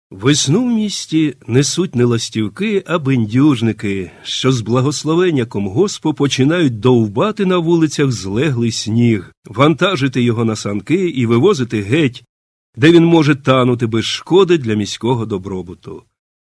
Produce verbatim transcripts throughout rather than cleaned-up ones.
Весну в місті несуть не ластівки, а бендюжники, що з благословення комгоспу починають довбати на вулицях злеглий сніг, вантажити його на санки і вивозити геть, де він може танути без шкоди для міського добробуту.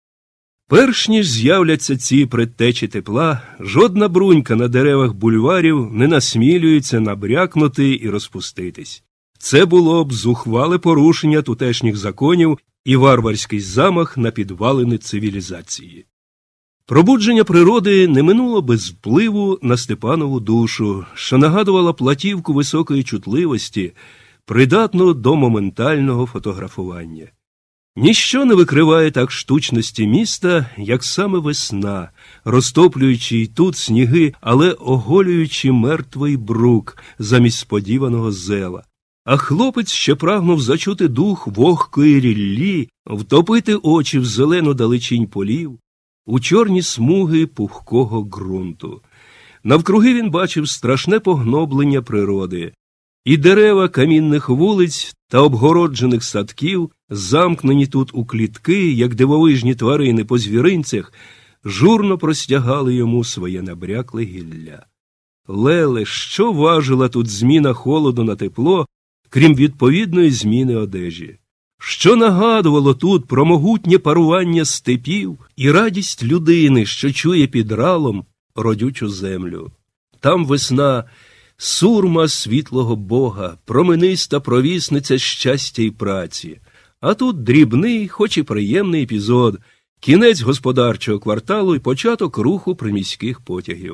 Перш ніж з'являться ці предтечі тепла, жодна брунька на деревах бульварів не насмілюється набрякнути і розпуститись. Це було б зухвале порушення тутешніх законів і варварський замах на підвалини цивілізації. Пробудження природи не минуло без впливу на Степанову душу, що нагадувала платівку високої чутливості, придатну до моментального фотографування. Ніщо не викриває так штучності міста, як саме весна, розтоплюючи й тут сніги, але оголюючи мертвий брук замість сподіваного зела. А хлопець ще прагнув зачути дух вогкої ріллі, втопити очі в зелену далечінь полів, у чорні смуги пухкого ґрунту. Навкруги він бачив страшне погноблення природи. І дерева камінних вулиць та обгороджених садків, замкнені тут у клітки, як дивовижні тварини по звіринцях, журно простягали йому своє набрякле гілля. Леле, що важила тут зміна холоду на тепло, крім відповідної зміни одежі? Що нагадувало тут про могутнє парування степів і радість людини, що чує під ралом родючу землю? Там весна – сурма світлого Бога, промениста провісниця щастя й праці. А тут дрібний, хоч і приємний епізод, кінець господарчого кварталу і початок руху приміських потягів.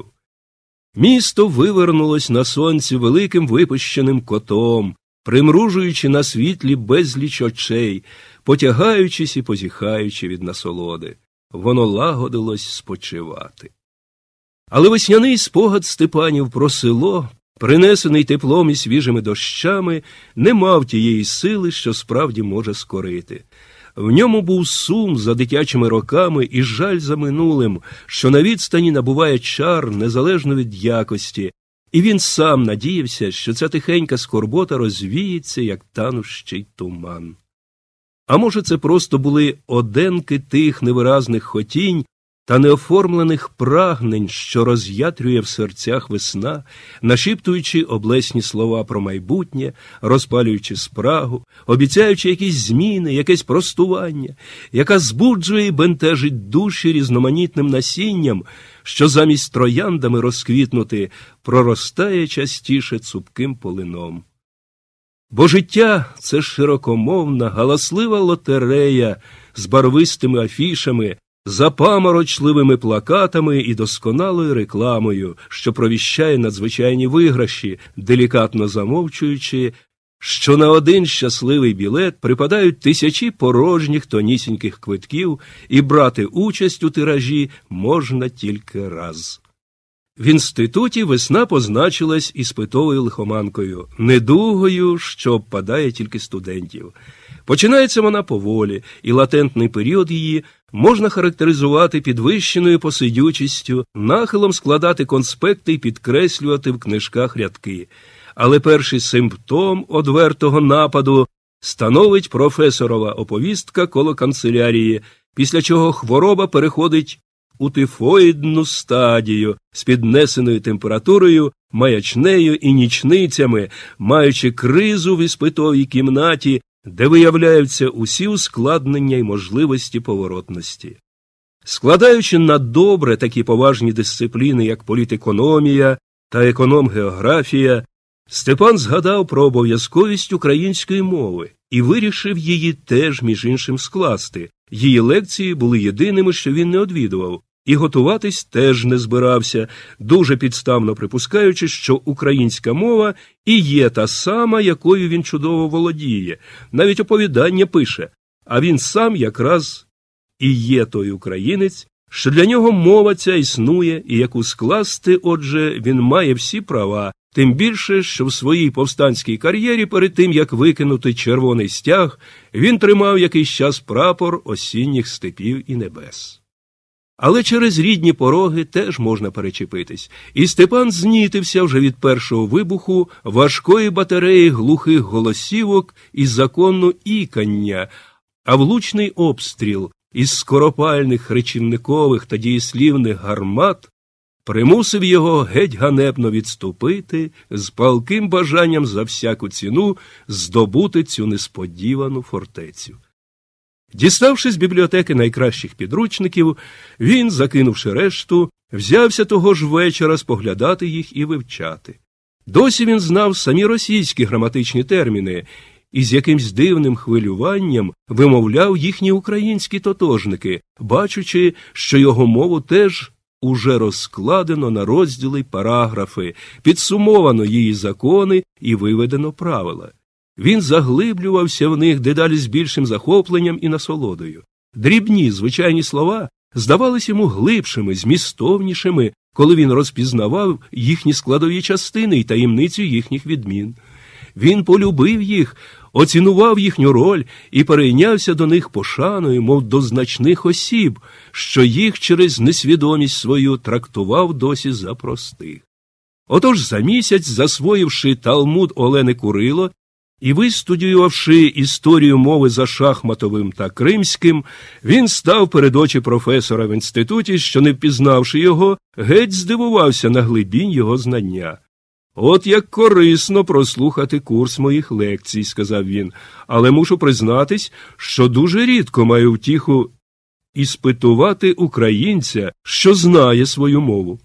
Місто вивернулось на сонці великим випущеним котом, примружуючи на світлі безліч очей, потягаючись і позіхаючи від насолоди. Воно лагодилось спочивати. Але весняний спогад Степанів про село, принесений теплом і свіжими дощами, не мав тієї сили, що справді може скорити. В ньому був сум за дитячими роками і жаль за минулим, що на відстані набуває чар незалежно від якості, і він сам надіявся, що ця тихенька скорбота розвіється, як танущий туман. А може, це просто були оденки тих невиразних хотінь та неоформлених прагнень, що роз'ятрює в серцях весна, нашіптуючи облесні слова про майбутнє, розпалюючи спрагу, обіцяючи якісь зміни, якесь простування, яка збуджує і бентежить душі різноманітним насінням, що замість трояндами розквітнути проростає частіше цупким полином. Бо життя – це широкомовна, галаслива лотерея з барвистими афішами, запаморочливими плакатами і досконалою рекламою, що провіщає надзвичайні виграші, делікатно замовчуючи, що на один щасливий білет припадають тисячі порожніх тонісіньких квитків, і брати участь у тиражі можна тільки раз. В інституті весна позначилась іспитовою лихоманкою, недугою, що обпадає тільки студентів. Починається вона поволі, і латентний період її можна характеризувати підвищеною посидючістю, нахилом складати конспекти і підкреслювати в книжках рядки. Але перший симптом одвертого нападу становить професорова оповістка коло канцелярії, після чого хвороба переходить у тифоїдну стадію з піднесеною температурою, маячнею і нічницями, маючи кризу в іспитовій кімнаті, де виявляються усі ускладнення й можливості поворотності. Складаючи на добре такі поважні дисципліни, як політекономія та економ-географія, Степан згадав про обов'язковість української мови і вирішив її теж, між іншим, скласти. Її лекції були єдиними, що він не одвідував, і готуватись теж не збирався, дуже підставно припускаючи, що українська мова і є та сама, якою він чудово володіє. Навіть оповідання пише, а він сам якраз і є той українець, що для нього мова ця існує, і яку скласти, отже, він має всі права, тим більше, що в своїй повстанській кар'єрі перед тим, як викинути червоний стяг, він тримав якийсь час прапор осінніх степів і небес. Але через рідні пороги теж можна перечепитись, і Степан знітився вже від першого вибуху важкої батареї глухих голосівок і закону ікання, а влучний обстріл із скоропальних речівникових та дієслівних гармат примусив його геть ганебно відступити з палким бажанням за всяку ціну здобути цю несподівану фортецю. Діставши з бібліотеки найкращих підручників, він, закинувши решту, взявся того ж вечора споглядати їх і вивчати. Досі він знав самі російські граматичні терміни і з якимсь дивним хвилюванням вимовляв їхні українські тотожники, бачучи, що його мову теж уже розкладено на розділи й параграфи, підсумовано її закони і виведено правила. Він заглиблювався в них дедалі з більшим захопленням і насолодою. Дрібні, звичайні слова здавались йому глибшими, змістовнішими, коли він розпізнавав їхні складові частини і таємницю їхніх відмін. Він полюбив їх, оцінував їхню роль і перейнявся до них пошаною, мов до значних осіб, що їх через несвідомість свою трактував досі за простих. Отож за місяць, засвоївши Талмуд Олени Курило і вистудіювавши історію мови за Шахматовим та Кримським, він став перед очі професора в інституті, що, не впізнавши його, геть здивувався на глибінь його знання. «От як корисно прослухати курс моїх лекцій», – сказав він, «але мушу признатись, що дуже рідко маю втіху іспитувати українця, що знає свою мову».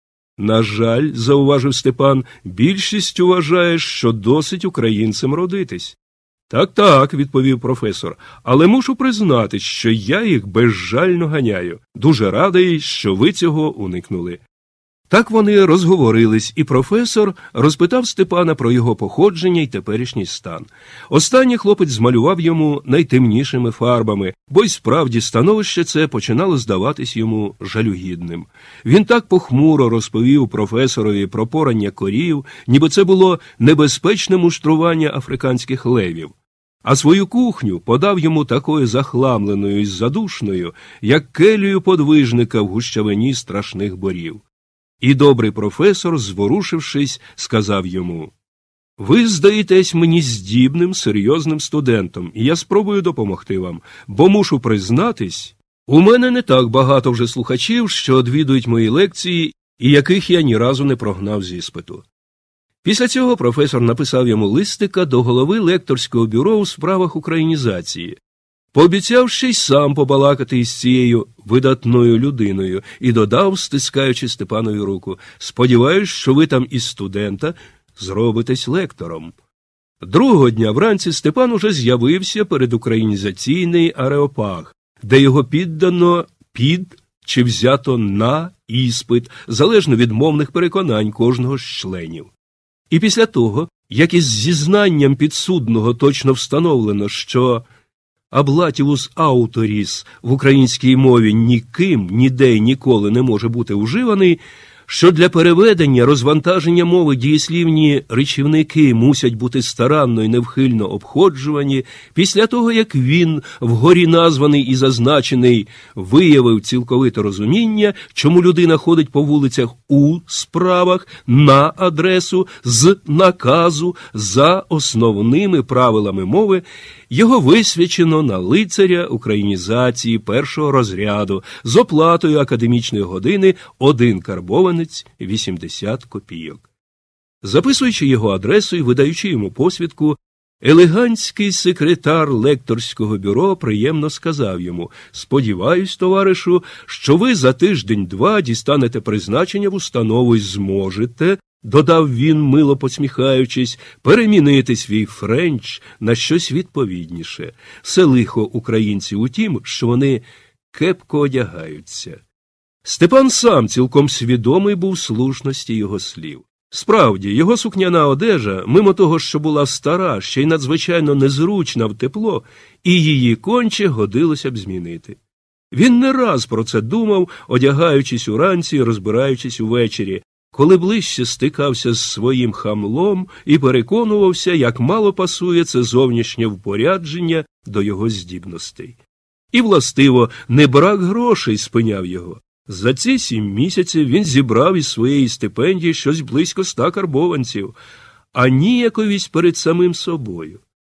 «На жаль, – зауважив Степан, – більшість вважає, що досить українцем родитись». «Так-так», – відповів професор, – «але мушу признати, що я їх безжально ганяю. Дуже радий, що ви цього уникнули». Так вони розговорились, і професор розпитав Степана про його походження й теперішній стан. Останній хлопець змалював йому найтемнішими фарбами, бо й справді становище це починало здаватись йому жалюгідним. Він так похмуро розповів професорові про порання корів, ніби це було небезпечне муштрування африканських левів. А свою кухню подав йому такою захламленою і задушною, як келію подвижника в гущавині страшних борів. І добрий професор, зворушившись, сказав йому: «Ви здаєтесь мені здібним, серйозним студентом, і я спробую допомогти вам, бо мушу признатись, у мене не так багато вже слухачів, що одвідують мої лекції і яких я ні разу не прогнав з іспиту». Після цього професор написав йому листика до голови лекторського бюро у справах українізації, пообіцяв ще й сам побалакати із цією видатною людиною, і додав, стискаючи Степанові руку: «Сподіваюсь, що ви там із студента зробитесь лектором». Другого дня вранці Степан уже з'явився перед українізаційний ареопаг, де його піддано під чи взято на іспит, залежно від мовних переконань кожного з членів. І після того, як із зізнанням підсудного точно встановлено, що аблатівус ауторіс в українській мові ніким, ніде й ніколи не може бути уживаний, що для переведення, розвантаження мови дієслівні речівники мусять бути старанно і невхильно обходжувані, після того, як він, вгорі названий і зазначений, виявив цілковите розуміння, чому людина ходить по вулицях у справах, на адресу, з наказу, за основними правилами мови, його висвячено на лицаря українізації першого розряду з оплатою академічної години один карбованець вісімдесят копійок. Записуючи його адресу і видаючи йому посвідку, елегантський секретар лекторського бюро приємно сказав йому: «Сподіваюсь, товаришу, що ви за тиждень-два дістанете призначення в установу і зможете», додав він, мило посміхаючись, «перемінити свій френч на щось відповідніше. Все лихо українців у тім, що вони кепко одягаються». Степан сам цілком свідомий був слушності його слів. Справді, його сукняна одежа, мимо того, що була стара, ще й надзвичайно незручна в тепло, і її конче годилося б змінити. Він не раз про це думав, одягаючись уранці і розбираючись увечері, коли ближче стикався з своїм хамлом і переконувався, як мало пасує це зовнішнє впорядження до його здібностей. І, властиво, не брак грошей спиняв його. За ці сім місяців він зібрав із своєї стипендії щось близько ста карбованців, а ніяковість перед самим собою.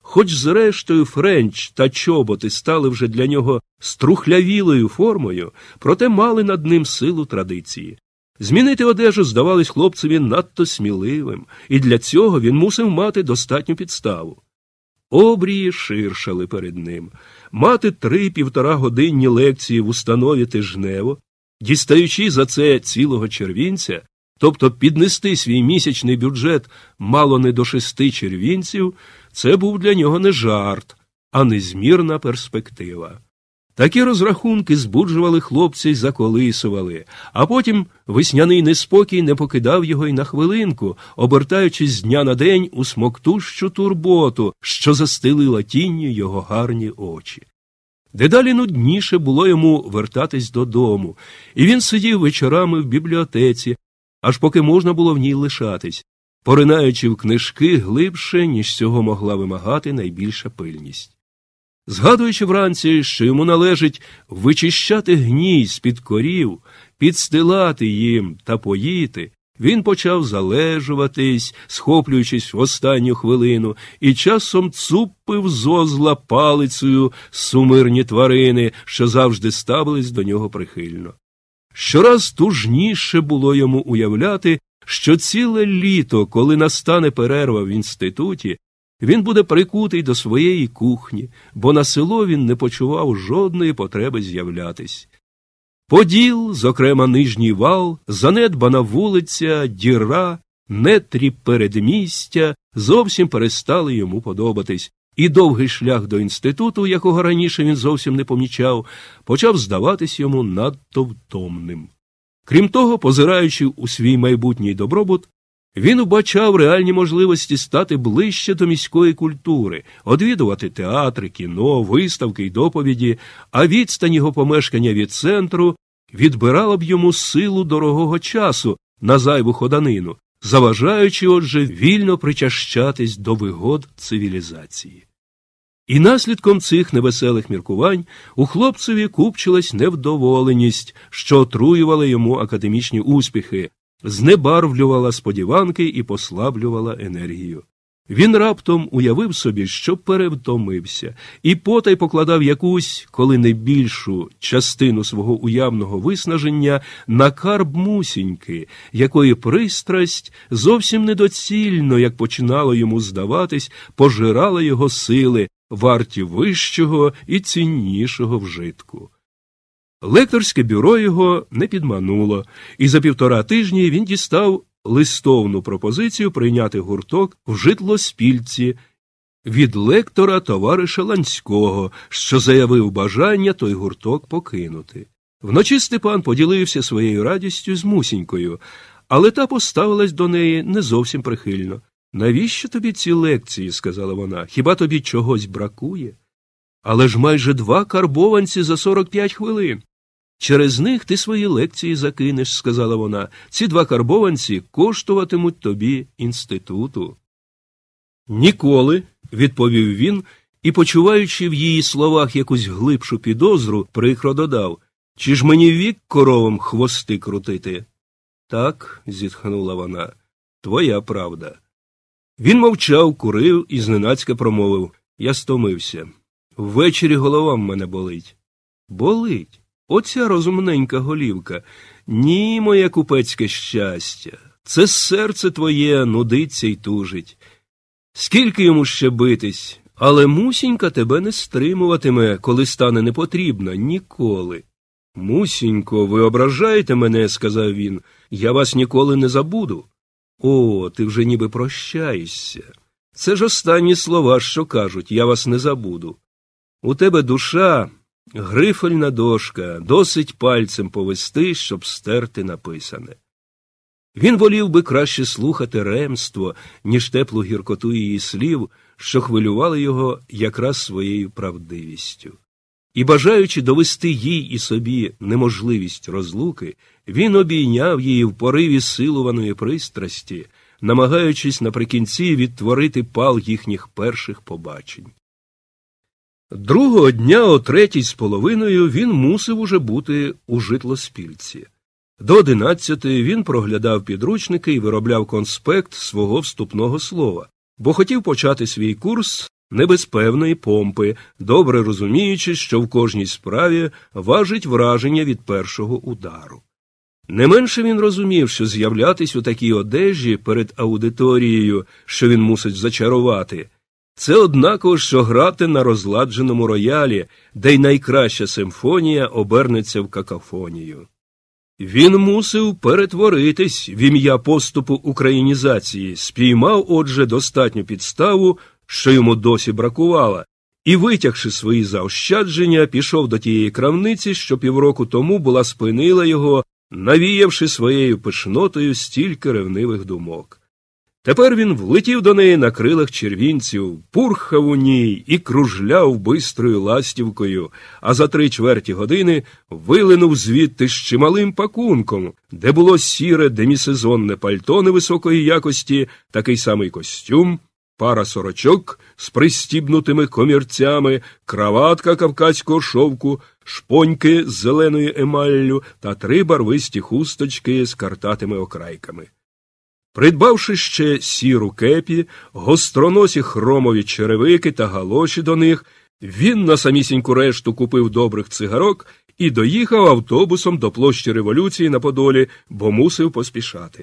Хоч зрештою френч та чоботи стали вже для нього струхлявілою формою, проте мали над ним силу традиції. Змінити одежу здавалось хлопцеві надто сміливим, і для цього він мусив мати достатню підставу. Обрії ширшали перед ним. Мати три півторагодинні лекції в установі тижнево, дістаючи за це цілого червінця, тобто піднести свій місячний бюджет мало не до шести червінців, це був для нього не жарт, а незмірна перспектива. Такі розрахунки збуджували хлопця й заколисували, а потім весняний неспокій не покидав його й на хвилинку, обертаючись з дня на день у смоктущу турботу, що застелила тінню його гарні очі. Дедалі нудніше було йому вертатись додому, і він сидів вечорами в бібліотеці, аж поки можна було в ній лишатись, поринаючи в книжки глибше, ніж цього могла вимагати найбільша пильність. Згадуючи вранці, що йому належить вичищати гній з-під корів, підстилати їм та поїти, він почав залежуватись, схоплюючись в останню хвилину, і часом цупив зозла палицею сумирні тварини, що завжди ставились до нього прихильно. Щораз тужніше було йому уявляти, що ціле літо, коли настане перерва в інституті, він буде прикутий до своєї кухні, бо на село він не почував жодної потреби з'являтись. Поділ, зокрема Нижній Вал, занедбана вулиця, діра, нетрі передмістя зовсім перестали йому подобатись, і довгий шлях до інституту, якого раніше він зовсім не помічав, почав здаватись йому надто втомним. Крім того, позираючи у свій майбутній добробут, він убачав реальні можливості стати ближче до міської культури, одвідувати театри, кіно, виставки й доповіді, а відстань його помешкання від центру відбирала б йому силу дорогого часу на зайву ходанину, заважаючи, отже, вільно причащатись до вигод цивілізації. І наслідком цих невеселих міркувань у хлопцеві купчилась невдоволеність, що отруювала йому академічні успіхи, знебарвлювала сподіванки і послаблювала енергію. Він раптом уявив собі, що перевтомився, і потай покладав якусь, коли не більшу, частину свого уявного виснаження на карб Мусіньки, якої пристрасть зовсім недоцільно, як починало йому здаватись, пожирала його сили, варті вищого і ціннішого вжитку. Лекторське бюро його не підмануло, і за півтора тижні він дістав листовну пропозицію прийняти гурток в Житлоспільці від лектора товариша Ланського, що заявив бажання той гурток покинути. Вночі Степан поділився своєю радістю з Мусінькою, але та поставилась до неї не зовсім прихильно. «Навіщо тобі ці лекції?» – сказала вона. «Хіба тобі чогось бракує? Але ж майже два карбованці за сорок п'ять хвилин. Через них ти свої лекції закинеш», – сказала вона. «Ці два карбованці коштуватимуть тобі інституту». «Ніколи», – відповів він, і, почуваючи в її словах якусь глибшу підозру, прикро додав: «Чи ж мені вік коровам хвости крутити?» «Так», – зітхнула вона, – «твоя правда». Він мовчав, курив і зненацька промовив: «Я стомився. Ввечері голова в мене болить». «Болить? Оця розумненька голівка. Ні, моє купецьке щастя. Це серце твоє нудиться й тужить. Скільки йому ще битись? Але Мусінька тебе не стримуватиме, коли стане непотрібна. Ніколи». «Мусінько, ви ображаєте мене», – сказав він. «Я вас ніколи не забуду». «О, ти вже ніби прощаєшся. Це ж останні слова, що кажуть: я вас не забуду. У тебе душа – грифельна дошка, досить пальцем повести, щоб стерти написане». Він волів би краще слухати ремство, ніж теплу гіркоту її слів, що хвилювали його якраз своєю правдивістю. І, бажаючи довести їй і собі неможливість розлуки, він обійняв її в пориві силуваної пристрасті, намагаючись наприкінці відтворити пал їхніх перших побачень. Другого дня о третій з половиною він мусив уже бути у Житлоспільці. До одинадцятої він проглядав підручники і виробляв конспект свого вступного слова, бо хотів почати свій курс не без певної помпи, добре розуміючи, що в кожній справі важить враження від першого удару. Не менше він розумів, що з'являтись у такій одежі перед аудиторією, що він мусить зачарувати, це однаково, що грати на розладженому роялі, де й найкраща симфонія обернеться в какофонію. Він мусив перетворитись в ім'я поступу українізації, спіймав, отже, достатню підставу, що йому досі бракувало, і, витягши свої заощадження, пішов до тієї крамниці, що півроку тому була спинила його, навіявши своєю пишнотою стільки ревнивих думок. Тепер він влетів до неї на крилах червінців, пурхав у ній і кружляв бистрою ластівкою, а за три чверті години вилинув звідти з чималим пакунком, де було сіре демісезонне пальто невисокої якості, такий самий костюм, пара сорочок з пристібнутими комірцями, краватка кавказького шовку, шпоньки з зеленою емаллю та три барвисті хусточки з картатими окрайками. Придбавши ще сіру кепі, гостроносі хромові черевики та галоші до них, він на самісіньку решту купив добрих цигарок і доїхав автобусом до площі Революції на Подолі, бо мусив поспішати.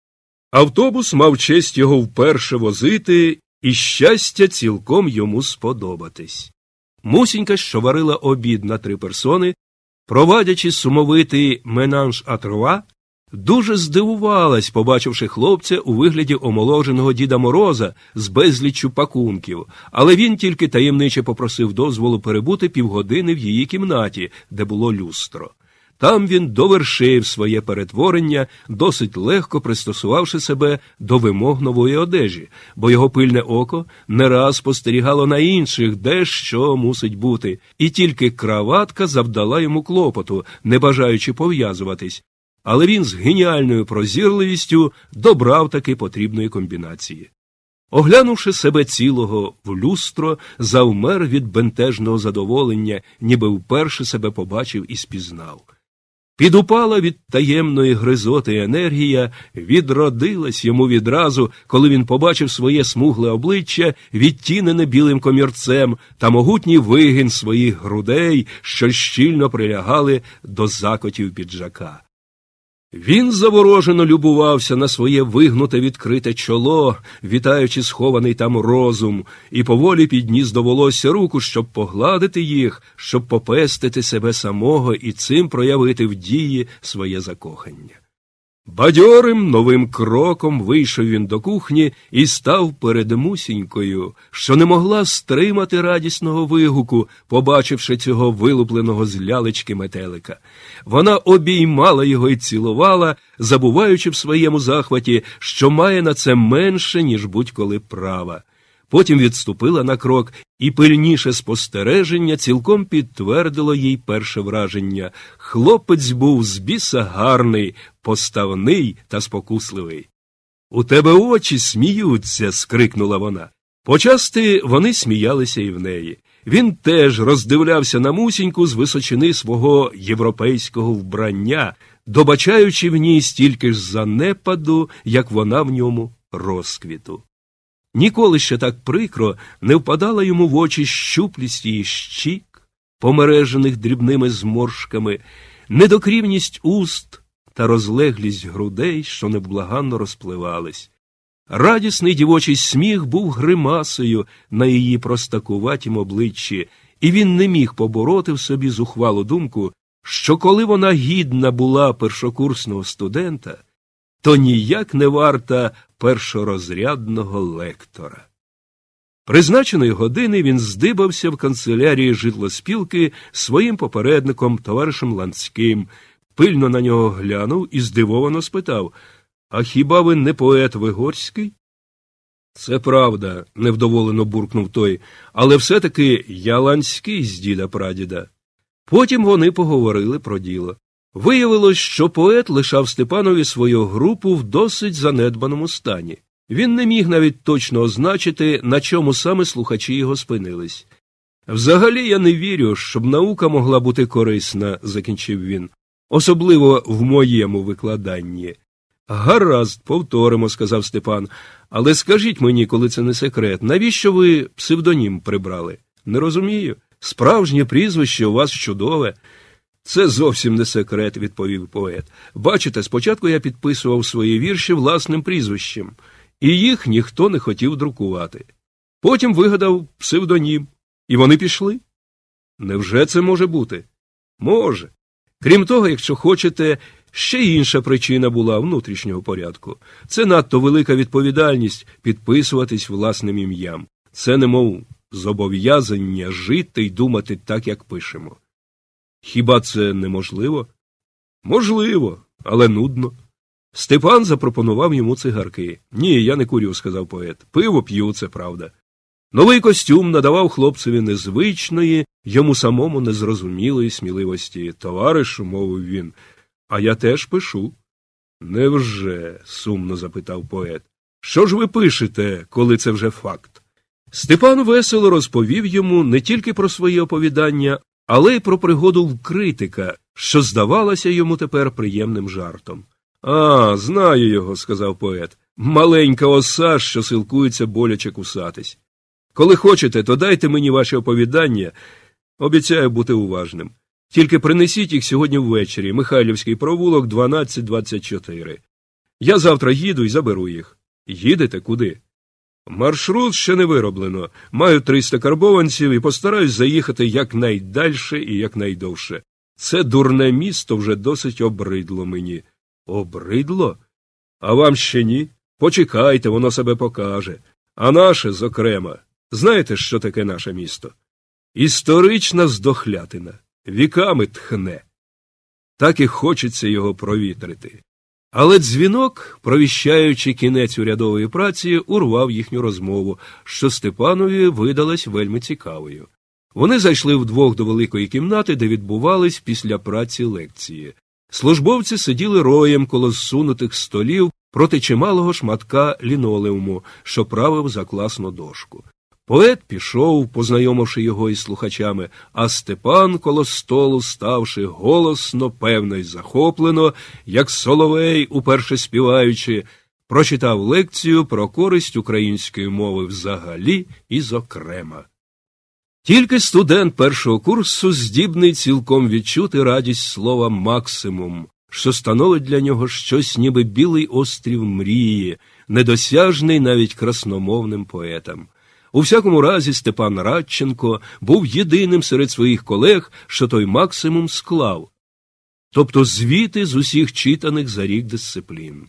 Автобус мав честь його вперше возити, і щастя цілком йому сподобатись. Мусінька, що варила обід на три персони, провадячи сумовитий менанж а труа, дуже здивувалась, побачивши хлопця у вигляді омоложеного Діда Мороза з безліччю пакунків, але він тільки таємниче попросив дозволу перебути півгодини в її кімнаті, де було люстро. Там він довершив своє перетворення, досить легко пристосувавши себе до вимог нової одежі, бо його пильне око не раз спостерігало на інших, де що мусить бути, і тільки краватка завдала йому клопоту, не бажаючи пов'язуватись, але він з геніальною прозірливістю добрав таки потрібної комбінації. Оглянувши себе цілого в люстро, завмер від бентежного задоволення, ніби вперше себе побачив і спізнав. Підупала від таємної гризоти енергія, відродилась йому відразу, коли він побачив своє смугле обличчя, відтінене білим комірцем, та могутній вигін своїх грудей, що щільно прилягали до закотів піджака. Він заворожено любувався на своє вигнуте відкрите чоло, вітаючи схований там розум, і поволі підніс до волосся руку, щоб погладити їх, щоб попестити себе самого і цим проявити в дії своє закохання. Бадьорим новим кроком вийшов він до кухні і став перед Мусінькою, що не могла стримати радісного вигуку, побачивши цього вилупленого з лялечки метелика. Вона обіймала його і цілувала, забуваючи в своєму захваті, що має на це менше, ніж будь-коли права. Потім відступила на крок, і пильніше спостереження цілком підтвердило їй перше враження. Хлопець був з біса гарний, поставний та спокусливий. «У тебе очі сміються!» – скрикнула вона. Почасти вони сміялися і в неї. Він теж роздивлявся на Мусіньку з височини свого європейського вбрання, добачаючи в ній стільки ж занепаду, як вона в ньому розквіту. Ніколи ще так прикро не впадала йому в очі щуплість її щік, помережених дрібними зморшками, недокрівність уст та розлеглість грудей, що невблаганно розпливались. Радісний дівочий сміх був гримасою на її простакуватім обличчі, і він не міг побороти в собі зухвалу думку, що коли вона гідна була першокурсного студента, то ніяк не варта першорозрядного лектора. Призначеної години він здибався в канцелярії житлоспілки своїм попередником, товаришем Ланським, пильно на нього глянув і здивовано спитав: «А хіба ви не поет Вигорський?» «Це правда», – невдоволено буркнув той, «але все-таки я Ланський з діда-прадіда». Потім вони поговорили про діло. Виявилось, що поет лишав Степанові свою групу в досить занедбаному стані. Він не міг навіть точно означити, на чому саме слухачі його спинились. «Взагалі я не вірю, щоб наука могла бути корисна», – закінчив він, – «особливо в моєму викладанні. Гаразд, повторимо, сказав Степан. Але скажіть мені, коли це не секрет, навіщо ви псевдонім прибрали? Не розумію. Справжнє прізвище у вас чудове. Це зовсім не секрет, відповів поет. Бачите, спочатку я підписував свої вірші власним прізвищем, і їх ніхто не хотів друкувати. Потім вигадав псевдонім, і вони пішли. Невже це може бути? Може. Крім того, якщо хочете, ще інша причина була внутрішнього порядку. Це надто велика відповідальність підписуватись власним ім'ям. Це немов зобов'язання жити й думати так, як пишемо. Хіба це неможливо? Можливо, але нудно. Степан запропонував йому цигарки. Ні, я не курю, сказав поет. Пиво п'ю, це правда. Новий костюм надавав хлопцеві незвичної, йому самому незрозумілої сміливості. Товаришу, мовив він, а я теж пишу. Невже? Сумно запитав поет. Що ж ви пишете, коли це вже факт? Степан весело розповів йому не тільки про свої оповідання, але й про пригоду в критика, що здавалося йому тепер приємним жартом. А, знаю його, сказав поет. Маленька оса, що силкується боляче кусатись. Коли хочете, то дайте мені ваші оповідання. Обіцяю бути уважним. Тільки принесіть їх сьогодні ввечері, Михайлівський провулок, дванадцять двадцять чотири. Я завтра їду і заберу їх. Їдете куди? Маршрут ще не вироблено. Маю триста карбованців і постараюсь заїхати якнайдальше і якнайдовше. Це дурне місто вже досить обридло мені. Обридло? А вам ще ні? Почекайте, воно себе покаже. А наше, зокрема, знаєте, що таке наше місто? Історична здохлятина. Віками тхне. Так і хочеться його провітрити. Але дзвінок, провіщаючи кінець урядової праці, урвав їхню розмову, що Степанові видалась вельми цікавою. Вони зайшли вдвох до великої кімнати, де відбувались після праці лекції. Службовці сиділи роєм коло зсунутих столів проти чималого шматка лінолеуму, що правив за класну дошку. Поет пішов, познайомивши його із слухачами, а Степан коло столу, ставши голосно, певно й захоплено, як соловей, уперше співаючи, прочитав лекцію про користь української мови взагалі і зокрема. Тільки студент першого курсу здібний цілком відчути радість слова «максимум», що становить для нього щось ніби білий острів мрії, недосяжний навіть красномовним поетам. У всякому разі, Степан Радченко був єдиним серед своїх колег, що той максимум склав, тобто звіти з усіх читаних за рік дисциплін.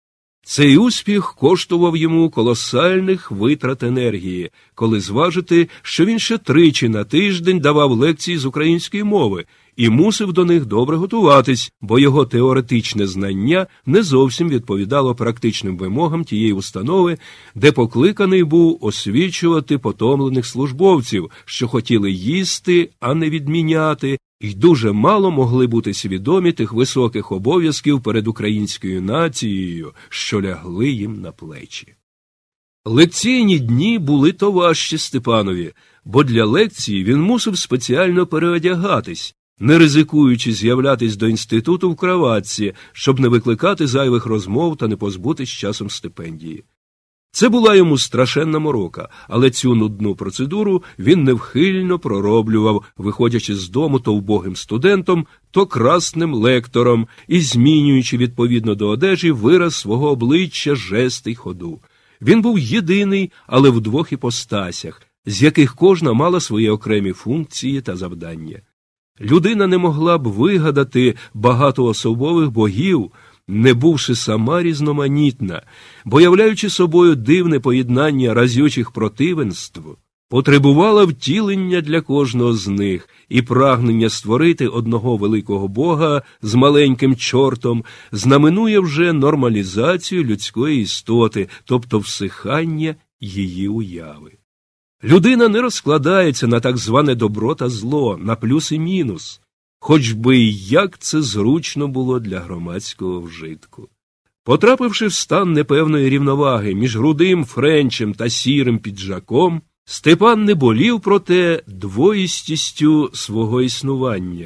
Цей успіх коштував йому колосальних витрат енергії, коли зважити, що він ще тричі на тиждень давав лекції з української мови і мусив до них добре готуватись, бо його теоретичне знання не зовсім відповідало практичним вимогам тієї установи, де покликаний був освічувати потомлених службовців, що хотіли їсти, а не відміняти, і дуже мало могли бути свідомі тих високих обов'язків перед українською нацією, що лягли їм на плечі. Лекційні дні були то важчі Степанові, бо для лекції він мусив спеціально переодягатись, не ризикуючи з'являтись до інституту в краватці, щоб не викликати зайвих розмов та не позбутись часом стипендії. Це була йому страшенна морока, але цю нудну процедуру він невхильно пророблював, виходячи з дому то вбогим студентом, то красним лектором і змінюючи відповідно до одежі вираз свого обличчя, жести й ходу. Він був єдиний, але в двох іпостасях, з яких кожна мала свої окремі функції та завдання. Людина не могла б вигадати багатоособових богів, не бувши сама різноманітна, бо, являючи собою дивне поєднання разючих противенств, потребувала втілення для кожного з них, і прагнення створити одного великого бога з маленьким чортом знаменує вже нормалізацію людської істоти, тобто всихання її уяви. Людина не розкладається на так зване добро та зло, на плюс і мінус, хоч би і як це зручно було для громадського вжитку. Потрапивши в стан непевної рівноваги між рудим френчем та сірим піджаком, Степан не болів проте двоїстістю свого існування.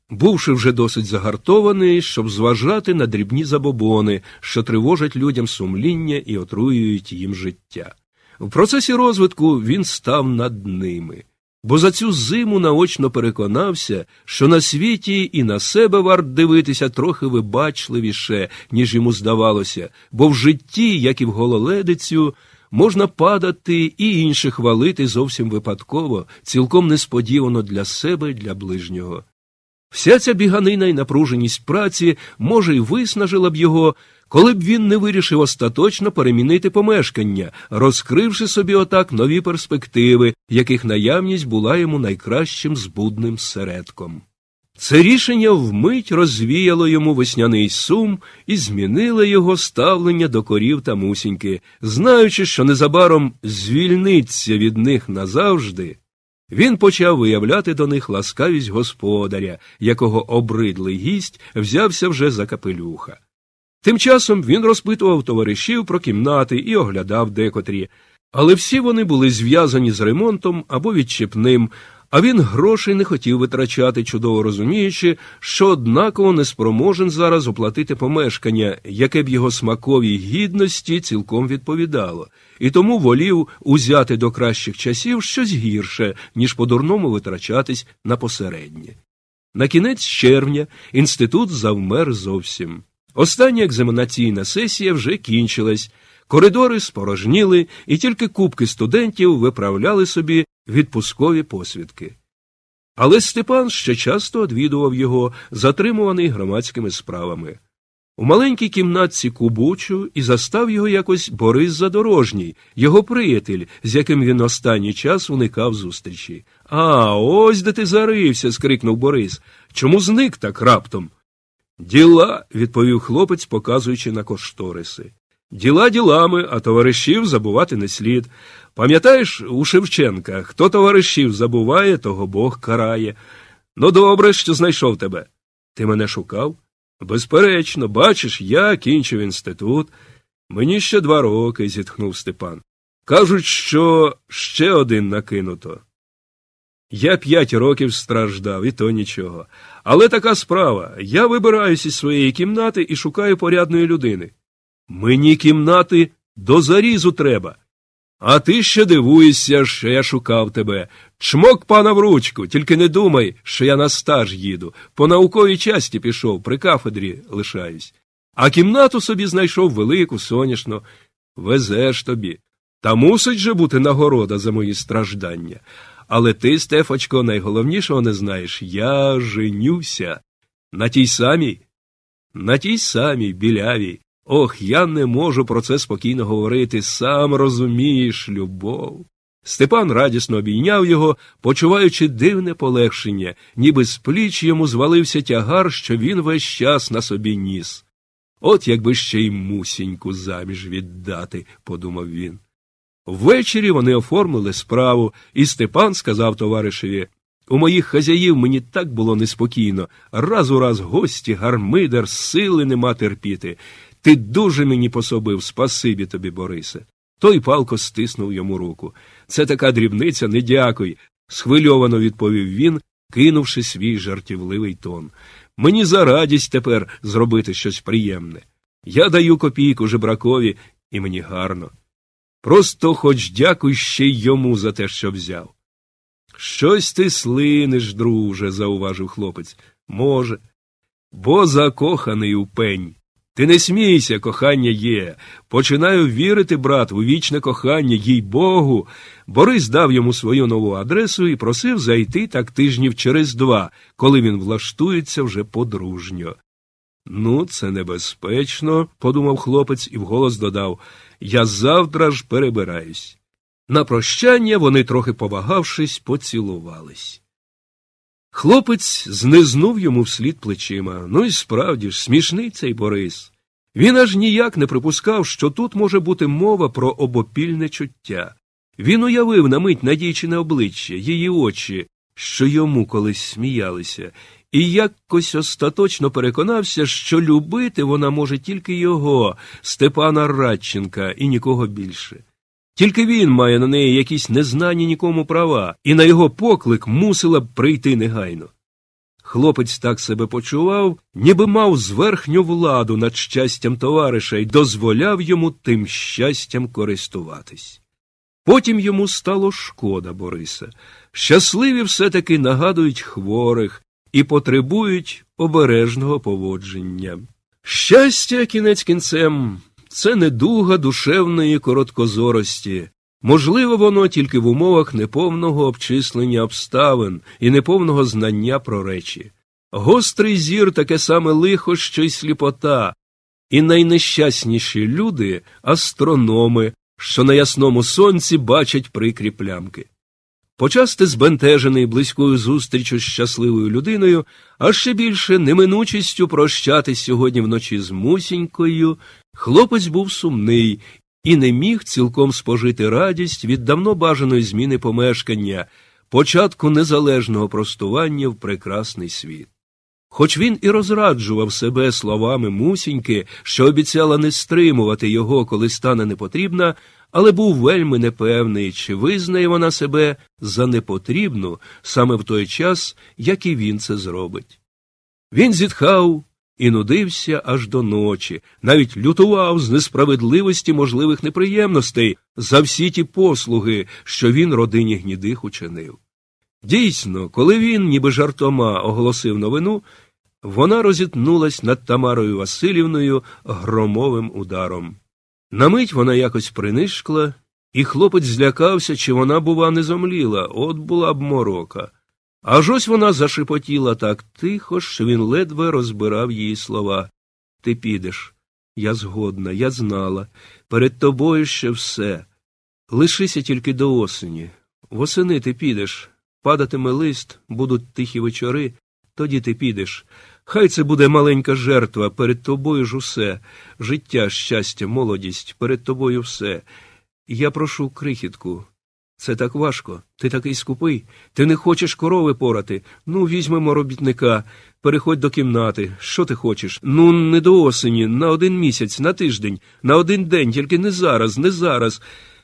бувши вже досить загартований, щоб зважати на дрібні забобони, що тривожать людям сумління і отруюють їм життя. В процесі розвитку він став над ними, бо за цю зиму наочно переконався, що на світі і на себе варт дивитися трохи вибачливіше, ніж йому здавалося, бо в житті, як і в гололедицю, можна падати і інших хвалити зовсім випадково, цілком несподівано для себе і для ближнього. Вся ця біганина і напруженість праці, може, й виснажила б його, коли б він не вирішив остаточно перемінити помешкання, розкривши собі отак нові перспективи, яких наявність була йому найкращим збудним середком. Це рішення вмить розвіяло йому весняний сум і змінило його ставлення до корів та мусіньки. Знаючи, що незабаром звільниться від них назавжди, він почав виявляти до них ласкавість господаря, якого обридлий гість взявся вже за капелюха. Тим часом він розпитував товаришів про кімнати і оглядав декотрі, але всі вони були зв'язані з ремонтом або відчепним, а він грошей не хотів витрачати, чудово розуміючи, що однаково не спроможен зараз оплатити помешкання, яке б його смаковій гідності цілком відповідало, і тому волів узяти до кращих часів щось гірше, ніж по-дурному витрачатись на посереднє. На кінець червня інститут завмер зовсім. Остання екзаменаційна сесія вже кінчилась, коридори спорожніли, і тільки купки студентів виправляли собі відпускові посвідки. Але Степан ще часто одвідував його, затримуваний громадськими справами. У маленькій кімнатці кубучу і застав його якось Борис Задорожній, його приятель, з яким він останній час уникав зустрічі. «А, ось де ти зарився!» – скрикнув Борис. «Чому зник так раптом?» «Діла», – відповів хлопець, показуючи на кошториси. «Діла ділами, а товаришів забувати не слід. Пам'ятаєш у Шевченка, хто товаришів забуває, того Бог карає. Ну добре, що знайшов тебе. Ти мене шукав?» «Безперечно, бачиш, я кінчив інститут. Мені ще два роки», – зітхнув Степан. «Кажуть, що ще один накинуто. Я п'ять років страждав, і то нічого. Але така справа, я вибираюсь із своєї кімнати і шукаю порядної людини. Мені кімнати до зарізу треба. А ти ще дивуєшся, що я шукав тебе. Чмок пана в ручку, тільки не думай, що я на стаж їду. По науковій часті пішов, при кафедрі лишаюсь. А кімнату собі знайшов велику, сонячну. Везеш тобі. Та мусить же бути нагорода за мої страждання. Але ти, Стефочко, найголовнішого не знаєш. Я женюся. На тій самій? На тій самій, білявій. Ох, я не можу про це спокійно говорити, сам розумієш, любов». Степан радісно обійняв його, почуваючи дивне полегшення, ніби з пліч йому звалився тягар, що він весь час на собі ніс. «От якби ще й мусіньку заміж віддати», – подумав він. Ввечері вони оформили справу, і Степан сказав товаришеві: «У моїх хазяїв мені так було неспокійно, раз у раз гості, гармидер, сили нема терпіти. Ти дуже мені пособив, спасибі тобі, Борисе». Той палко стиснув йому руку. «Це така дрібниця, не дякуй», – схвильовано відповів він, кинувши свій жартівливий тон. «Мені за радість тепер зробити щось приємне. Я даю копійку жебракові, і мені гарно. Просто хоч дякуй ще й йому за те, що взяв». «Щось ти слиниш, друже», – зауважив хлопець. «Може. Бо закоханий у пень. Ти не смійся, кохання є. Починаю вірити, брат, у вічне кохання, їй-богу». Борис дав йому свою нову адресу і просив зайти так тижнів через два, коли він влаштується вже подружньо. «Ну, це небезпечно», – подумав хлопець і вголос додав: «Я завтра ж перебираюсь». На прощання вони, трохи повагавшись, поцілувались. Хлопець знизнув йому вслід плечима. Ну і справді ж, смішний цей Борис. Він аж ніяк не припускав, що тут може бути мова про обопільне чуття. Він уявив на мить Надійчине обличчя, її очі, що йому колись сміялися, і якось остаточно переконався, що любити вона може тільки його, Степана Радченка, і нікого більше. Тільки він має на неї якісь незнані нікому права, і на його поклик мусила б прийти негайно. Хлопець так себе почував, ніби мав зверхню владу над щастям товариша й дозволяв йому тим щастям користуватись. Потім йому стало шкода Бориса. Щасливі все-таки нагадують хворих і потребують обережного поводження. Щастя, кінець кінцем, це недуга душевної короткозорості. Можливо, воно тільки в умовах неповного обчислення обставин і неповного знання про речі. Гострий зір – таке саме лихо, що й сліпота. І найнещасніші люди – астрономи, що на ясному сонці бачать прикрі плямки. Почасти збентежений близькою зустрічю з щасливою людиною, а ще більше неминучістю прощатись сьогодні вночі з Мусінькою, хлопець був сумний і не міг цілком спожити радість від давно бажаної зміни помешкання, початку незалежного простування в прекрасний світ. Хоч він і розраджував себе словами Мусіньки, що обіцяла не стримувати його, коли стане непотрібна, але був вельми непевний, чи визнає вона себе за непотрібну саме в той час, як і він це зробить. Він зітхав і нудився аж до ночі, навіть лютував з несправедливості можливих неприємностей за всі ті послуги, що він родині Гнідих учинив. Дійсно, коли він, ніби жартома, оголосив новину, вона розітнулась над Тамарою Василівною громовим ударом. На мить вона якось принишкла, і хлопець злякався, чи вона, бува, не зомліла, от була б морока. Аж ось вона зашепотіла так тихо, що він ледве розбирав її слова. «Ти підеш. Я згодна, я знала. Перед тобою ще все. Лишися тільки до осені. Восени ти підеш. Падатиме лист, будуть тихі вечори, тоді ти підеш. Хай це буде маленька жертва, перед тобою ж усе. Життя, щастя, молодість, перед тобою все. Я прошу крихітку. Це так важко. Ти такий скупий. Ти не хочеш корови порати. Ну, візьмемо робітника. Переходь до кімнати. Що ти хочеш? Ну, не до осені, на один місяць, на тиждень, на один день, тільки не зараз, не зараз.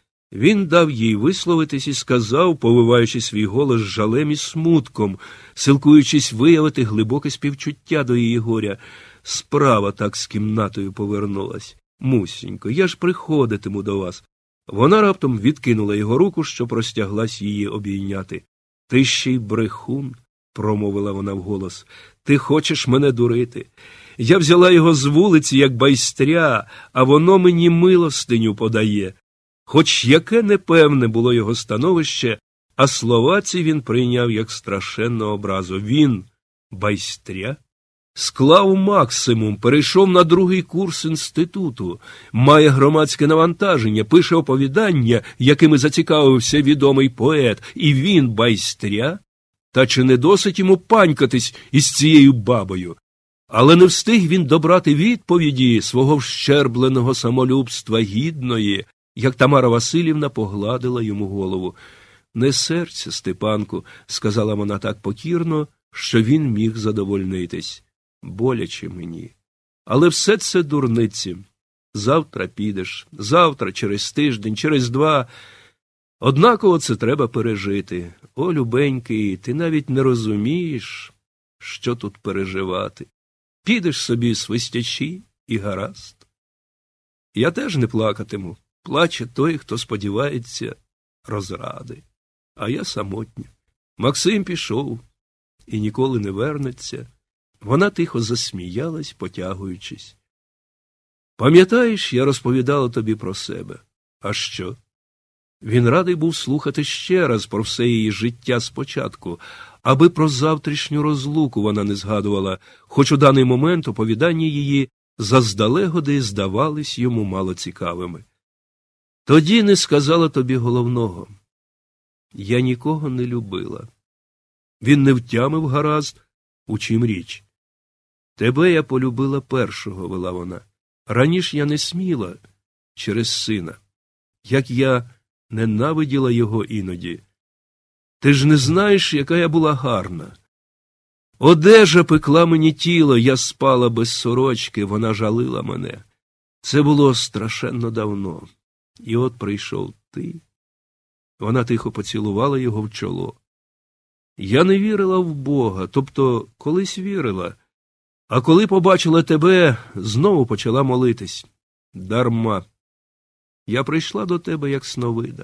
Він дав їй висловитись і сказав, повиваючи свій голос жалем і смутком, силкуючись виявити глибоке співчуття до її горя. Справа так з кімнатою повернулась. Мусінько, я ж приходитиму до вас. Вона раптом відкинула його руку, що простяглась її обійняти. Ти ще й брехун, промовила вона вголос. Ти хочеш мене дурити. Я взяла його з вулиці, як байстря, а воно мені милостиню подає. Хоч яке непевне було його становище, а слова ці він прийняв як страшенну образу. Він, байстря, склав максимум, перейшов на другий курс інституту, має громадське навантаження, пише оповідання, якими зацікавився відомий поет, і він, байстря? Та чи не досить йому панькатись із цією бабою? Але не встиг він добрати відповіді свого вщербленого самолюбства гідної, як Тамара Василівна погладила йому голову. «Не серця, Степанку», – сказала вона так покірно, що він міг задовольнитись. «Боляче мені. Але все це дурниці. Завтра підеш, завтра, через тиждень, через два. Однаково це треба пережити. О, любенький, ти навіть не розумієш, що тут переживати. Підеш собі свистячи і гаразд. Я теж не плакатиму. Плаче той, хто сподівається розради. А я самотня. Максим пішов і ніколи не вернеться». Вона тихо засміялась, потягуючись. «Пам'ятаєш, я розповідала тобі про себе. А що?» Він радий був слухати ще раз про все її життя спочатку, аби про завтрашню розлуку вона не згадувала, хоч у даний момент оповідання її заздалегоди здавались йому мало цікавими. «Тоді не сказала тобі головного. Я нікого не любила». Він не втямив гаразд, у чим річ. «Тебе я полюбила першого», – вела вона. «Раніше я не сміла через сина. Як я ненавиділа його іноді. Ти ж не знаєш, яка я була гарна. Одежа пекла мені тіло, я спала без сорочки, вона жалила мене. Це було страшенно давно. І от прийшов ти». Вона тихо поцілувала його в чоло. Я не вірила в Бога, тобто колись вірила, а коли побачила тебе, знову почала молитись. Дарма. Я прийшла до тебе, як сновида.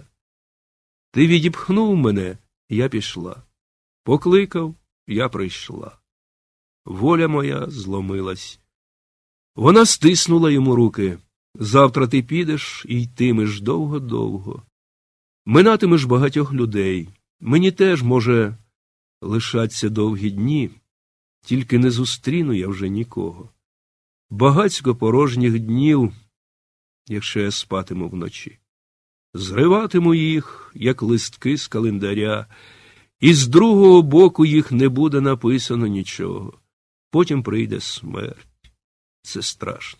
Ти відіпхнув мене, я пішла. Покликав, я прийшла. Воля моя зломилась. Вона стиснула йому руки. Завтра ти підеш і йтимеш довго-довго. Минатимеш багатьох людей. Мені теж, може, лишаться довгі дні, тільки не зустріну я вже нікого. Багацько порожніх днів, якщо я спатиму вночі. Зриватиму їх, як листки з календаря, і з другого боку їх не буде написано нічого. Потім прийде смерть. Це страшно.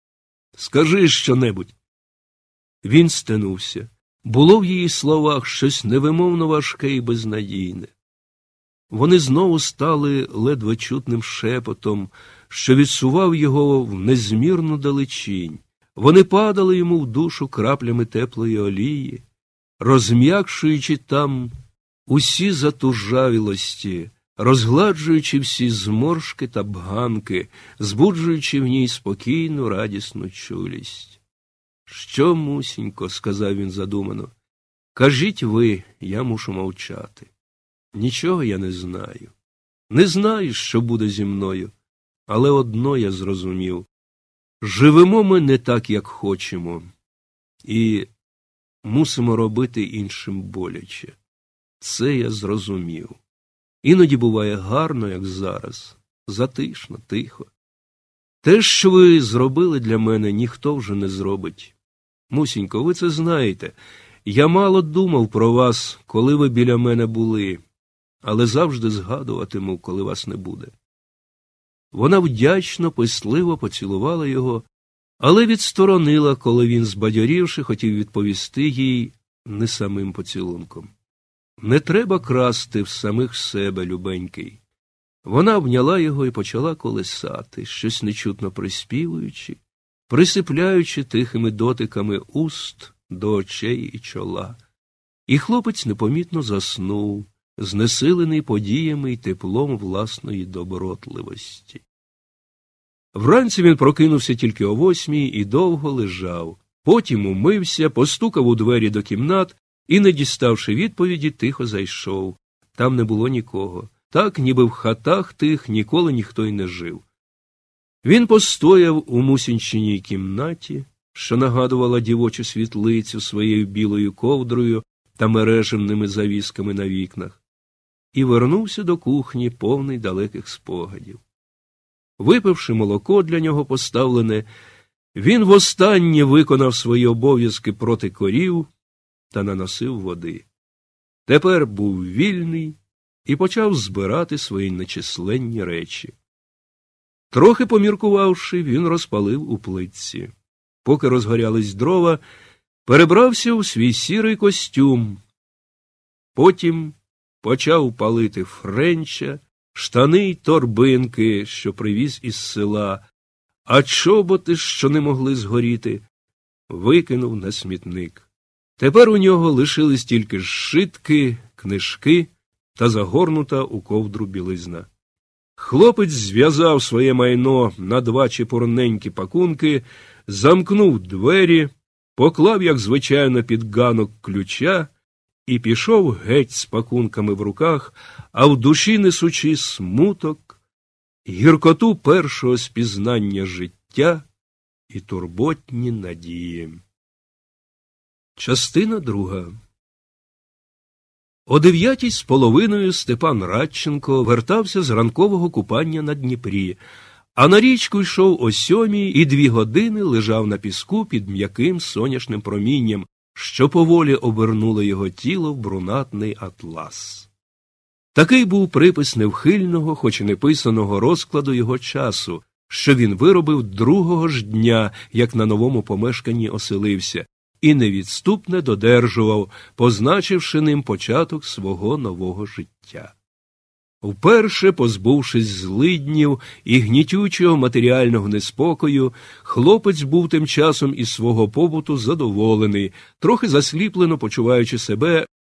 Скажи що-небудь. Він стенувся. Було в її словах щось невимовно важке і безнадійне. Вони знову стали ледве чутним шепотом, що відсував його в незмірну далечінь. Вони падали йому в душу краплями теплої олії, розм'якшуючи там усі затужавілості, розгладжуючи всі зморшки та бганки, збуджуючи в ній спокійну, радісну чулість. «Що, мусінько?» – сказав він задумано. «Кажіть ви, я мушу мовчати. Нічого я не знаю. Не знаю, що буде зі мною, але одно я зрозумів. Живемо ми не так, як хочемо, і мусимо робити іншим боляче. Це я зрозумів. Іноді буває гарно, як зараз, затишно, тихо. Те, що ви зробили для мене, ніхто вже не зробить. Мусінько, ви це знаєте. Я мало думав про вас, коли ви біля мене були, але завжди згадуватиму, коли вас не буде». Вона вдячно, писливо поцілувала його, але відсторонила, коли він, збадьорівши, хотів відповісти їй не самим поцілунком. «Не треба красти в самих себе, любенький». Вона обняла його і почала колисати, щось нечутно приспівуючи, присипляючи тихими дотиками уст до очей і чола. І хлопець непомітно заснув, знесилений подіями й теплом власної добротливості. Вранці він прокинувся тільки о восьмій і довго лежав. Потім умився, постукав у двері до кімнат і, не діставши відповіді, тихо зайшов. Там не було нікого. Так, ніби в хатах тих ніколи ніхто й не жив. Він постояв у мусінчиній кімнаті, що нагадувала дівочу світлицю своєю білою ковдрою та мережевними завісками на вікнах, і вернувся до кухні, повний далеких спогадів. Випивши молоко для нього поставлене, він востаннє виконав свої обов'язки проти корів та наносив води. Тепер був вільний і почав збирати свої нечисленні речі. Трохи поміркувавши, він розпалив у плитці. Поки розгорялись дрова, перебрався у свій сірий костюм. Потім почав палити френча, штани й торбинки, що привіз із села, а чоботи, що не могли згоріти, викинув на смітник. Тепер у нього лишились тільки зшитки, книжки та загорнута у ковдру білизна. Хлопець зв'язав своє майно на два чепурненькі пакунки, замкнув двері, поклав, як звичайно, під ганок ключа і пішов геть з пакунками в руках, а в душі несучи смуток, гіркоту першого спізнання життя і турботні надії. Частина друга. О дев'ятій з половиною Степан Радченко вертався з ранкового купання на Дніпрі, а на річку йшов о сьомій і дві години лежав на піску під м'яким сонячним промінням, що поволі обернуло його тіло в брунатний атлас. Такий був припис невхильного, хоч і неписаного розкладу його часу, що він виробив другого ж дня, як на новому помешканні оселився, і невідступне додержував, позначивши ним початок свого нового життя. Вперше, позбувшись злиднів і гнітючого матеріального неспокою, хлопець був тим часом із свого побуту задоволений, трохи засліплено почуваючи себе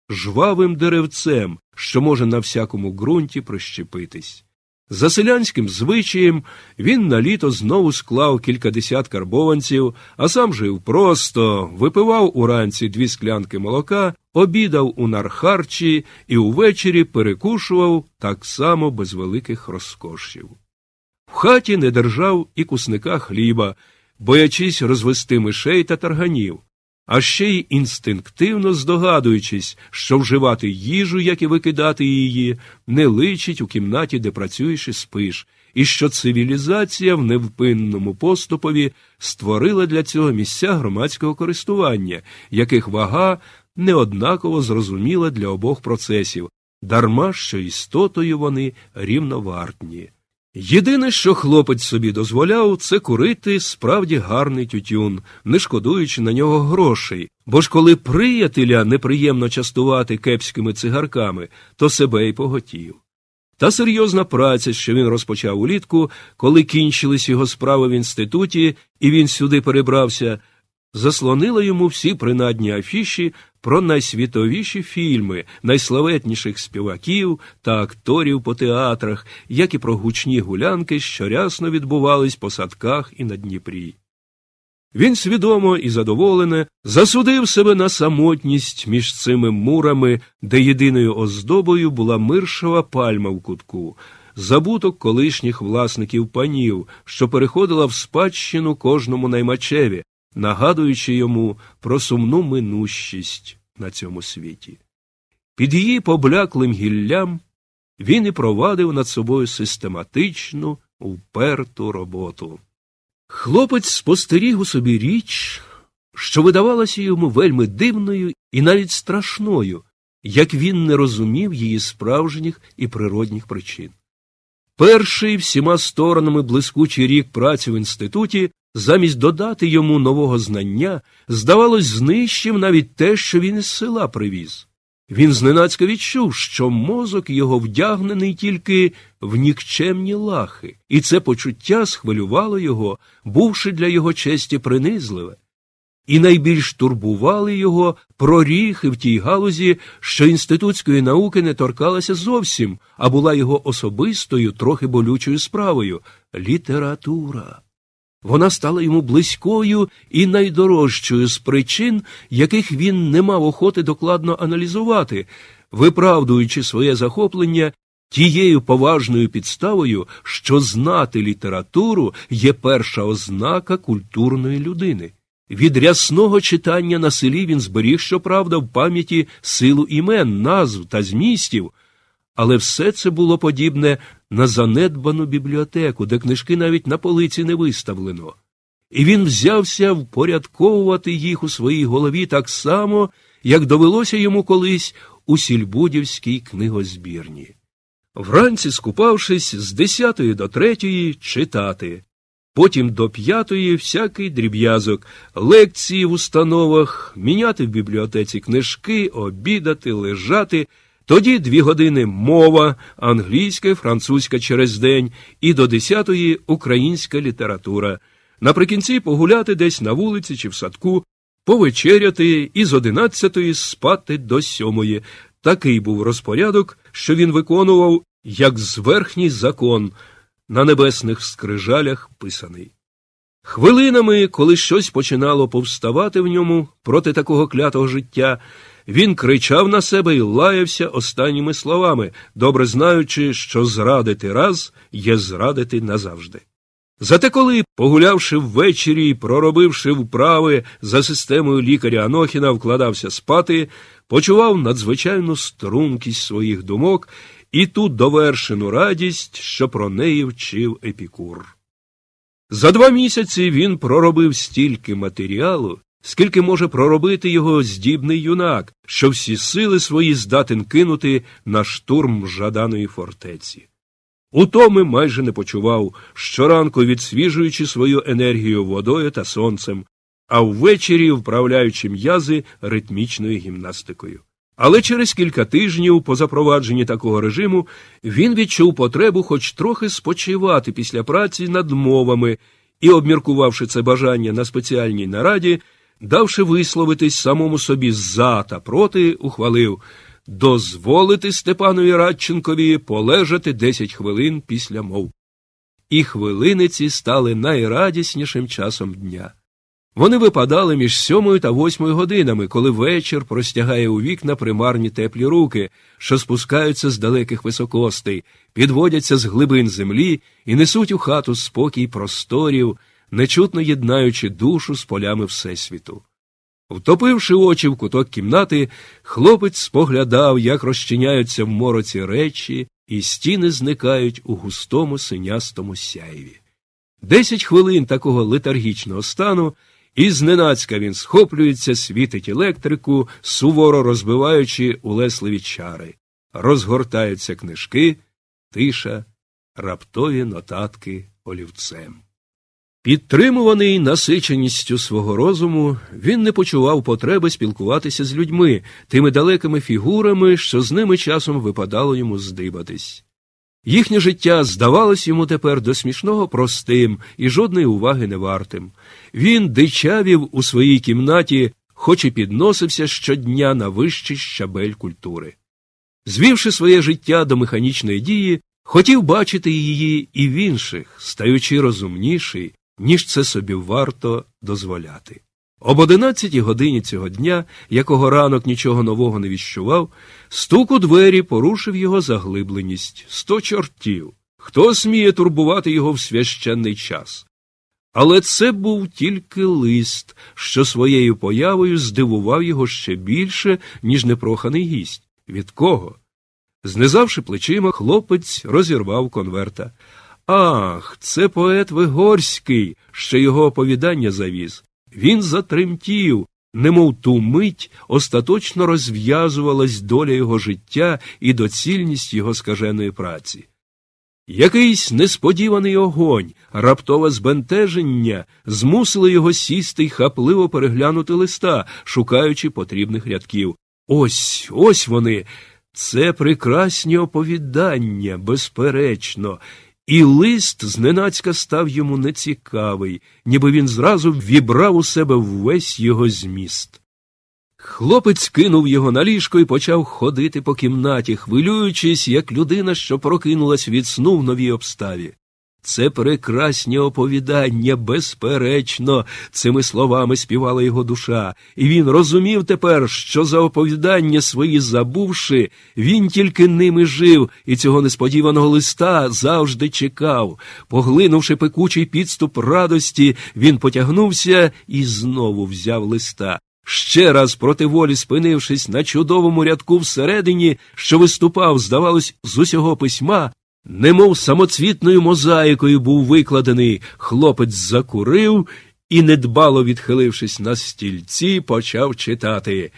жвавим деревцем, що може на всякому ґрунті прищепитись. За селянським звичаєм він на літо знову склав кількадесят карбованців, а сам жив просто, випивав уранці дві склянки молока, обідав у нархарчі і увечері перекушував так само без великих розкошів. В хаті не держав і кусника хліба, боячись розвести мишей та тарганів, а ще й інстинктивно здогадуючись, що вживати їжу, як і викидати її, не личить у кімнаті, де працюєш і спиш, і що цивілізація в невпинному поступові створила для цього місця громадського користування, яких вага неоднаково зрозуміла для обох процесів, дарма що істотою вони рівновартні. Єдине, що хлопець собі дозволяв, це курити справді гарний тютюн, не шкодуючи на нього грошей, бо ж коли приятеля неприємно частувати кепськими цигарками, то себе й поготів. Та серйозна праця, що він розпочав улітку, коли кінчились його справи в інституті і він сюди перебрався, заслонила йому всі принадні афіші про найсвітовіші фільми, найславетніших співаків та акторів по театрах, як і про гучні гулянки, що рясно відбувались по садках і на Дніпрі. Він свідомо і задоволене засудив себе на самотність між цими мурами, де єдиною оздобою була миршова пальма в кутку, забуток колишніх власників панів, що переходила в спадщину кожному наймачеві, нагадуючи йому про сумну минущість на цьому світі. Під її побляклим гіллям він і провадив над собою систематичну, вперту роботу. Хлопець спостеріг у собі річ, що видавалася йому вельми дивною і навіть страшною, як він не розумів її справжніх і природних причин. Перший всіма сторонами блискучий рік праці в інституті, замість додати йому нового знання, здавалось, знищив навіть те, що він із села привіз. Він зненацька відчув, що мозок його вдягнений тільки в нікчемні лахи, і це почуття схвилювало його, бувши для його честі принизливе. І найбільш турбували його проріхи в тій галузі, що інститутської науки не торкалася зовсім, а була його особистою, трохи болючою справою – література. Вона стала йому близькою і найдорожчою з причин, яких він не мав охоти докладно аналізувати, виправдуючи своє захоплення тією поважною підставою, що знати літературу є перша ознака культурної людини. Від рясного читання на селі він зберіг, щоправда, в пам'яті силу імен, назв та змістів, але все це було подібне на занедбану бібліотеку, де книжки навіть на полиці не виставлено. І він взявся впорядковувати їх у своїй голові так само, як довелося йому колись у сільбудівській книгозбірні. Вранці, скупавшись, з десятої до третьої читати, потім до п'ятої всякий дріб'язок, лекції в установах, міняти в бібліотеці книжки, обідати, лежати. Тоді дві години мова, англійська, французька через день, і до десятої українська література. Наприкінці погуляти десь на вулиці чи в садку, повечеряти і з одинадцятої спати до сьомої. Такий був розпорядок, що він виконував, як зверхній закон, на небесних скрижалях писаний. Хвилинами, коли щось починало повставати в ньому проти такого клятого життя, він кричав на себе і лаявся останніми словами, добре знаючи, що зрадити раз є зрадити назавжди. Зате коли, погулявши ввечері і проробивши вправи за системою лікаря Анохіна, вкладався спати, почував надзвичайну стрункість своїх думок і ту довершену радість, що про неї вчив Епікур. За два місяці він проробив стільки матеріалу, скільки може проробити його здібний юнак, що всі сили свої здатен кинути на штурм жаданої фортеці. Утоми майже не почував, щоранку відсвіжуючи свою енергію водою та сонцем, а ввечері вправляючи м'язи ритмічною гімнастикою. Але через кілька тижнів по запровадженні такого режиму він відчув потребу хоч трохи спочивати після праці над мовами і, обміркувавши це бажання на спеціальній нараді, давши висловитись самому собі за та проти, ухвалив дозволити Степанові Радченкові полежати десять хвилин після мов. І хвилини ці стали найрадіснішим часом дня. Вони випадали між сьомою та восьмою годинами, коли вечір простягає у вікна примарні теплі руки, що спускаються з далеких високостей, підводяться з глибин землі і несуть у хату спокій просторів, нечутно єднаючи душу з полями Всесвіту. Втопивши очі в куток кімнати, хлопець споглядав, як розчиняються в мороці речі, і стіни зникають у густому синястому сяйві. Десять хвилин такого летаргічного стану, і зненацька він схоплюється, світить електрику, суворо розбиваючи улесливі чари. Розгортаються книжки, тиша, раптові нотатки олівцем. Підтримуваний насиченістю свого розуму, він не почував потреби спілкуватися з людьми, тими далекими фігурами, що з ними часом випадало йому здибатись. Їхнє життя здавалось йому тепер до смішного простим і жодної уваги не вартим. Він дичавів у своїй кімнаті, хоч і підносився щодня на вищий щабель культури. Звівши своє життя до механічної дії, хотів бачити її і в інших, стаючи розумніший, ніж це собі варто дозволяти. Об одинадцятій годині цього дня, якого ранок нічого нового не віщував, стук у двері порушив його заглибленість. Сто чортів! Хто сміє турбувати його в священний час? Але це був тільки лист, що своєю появою здивував його ще більше, ніж непроханий гість. Від кого? Знизавши плечима, хлопець розірвав конверта. Ах, це поет Вигорський, що його оповідання завіз. Він затремтів, немов ту мить остаточно розв'язувалась доля його життя і доцільність його скаженої праці. Якийсь несподіваний огонь, раптове збентеження змусили його сісти й хапливо переглянути листа, шукаючи потрібних рядків. Ось, ось вони! Це прекрасні оповідання, безперечно. І лист зненацька став йому нецікавий, ніби він зразу ввібрав у себе весь його зміст. Хлопець кинув його на ліжко і почав ходити по кімнаті, хвилюючись, як людина, що прокинулась від сну в новій обставі. Це прекрасні оповідання, безперечно, цими словами співала його душа, і він розумів тепер, що за оповідання свої забувши, він тільки ними жив, і цього несподіваного листа завжди чекав. Поглинувши пекучий підступ радості, він потягнувся і знову взяв листа. Ще раз проти волі спинившись на чудовому рядку всередині, що виступав, здавалось, з усього письма, немов самоцвітною мозаїкою був викладений, хлопець закурив і, недбало відхилившись на стільці, почав читати.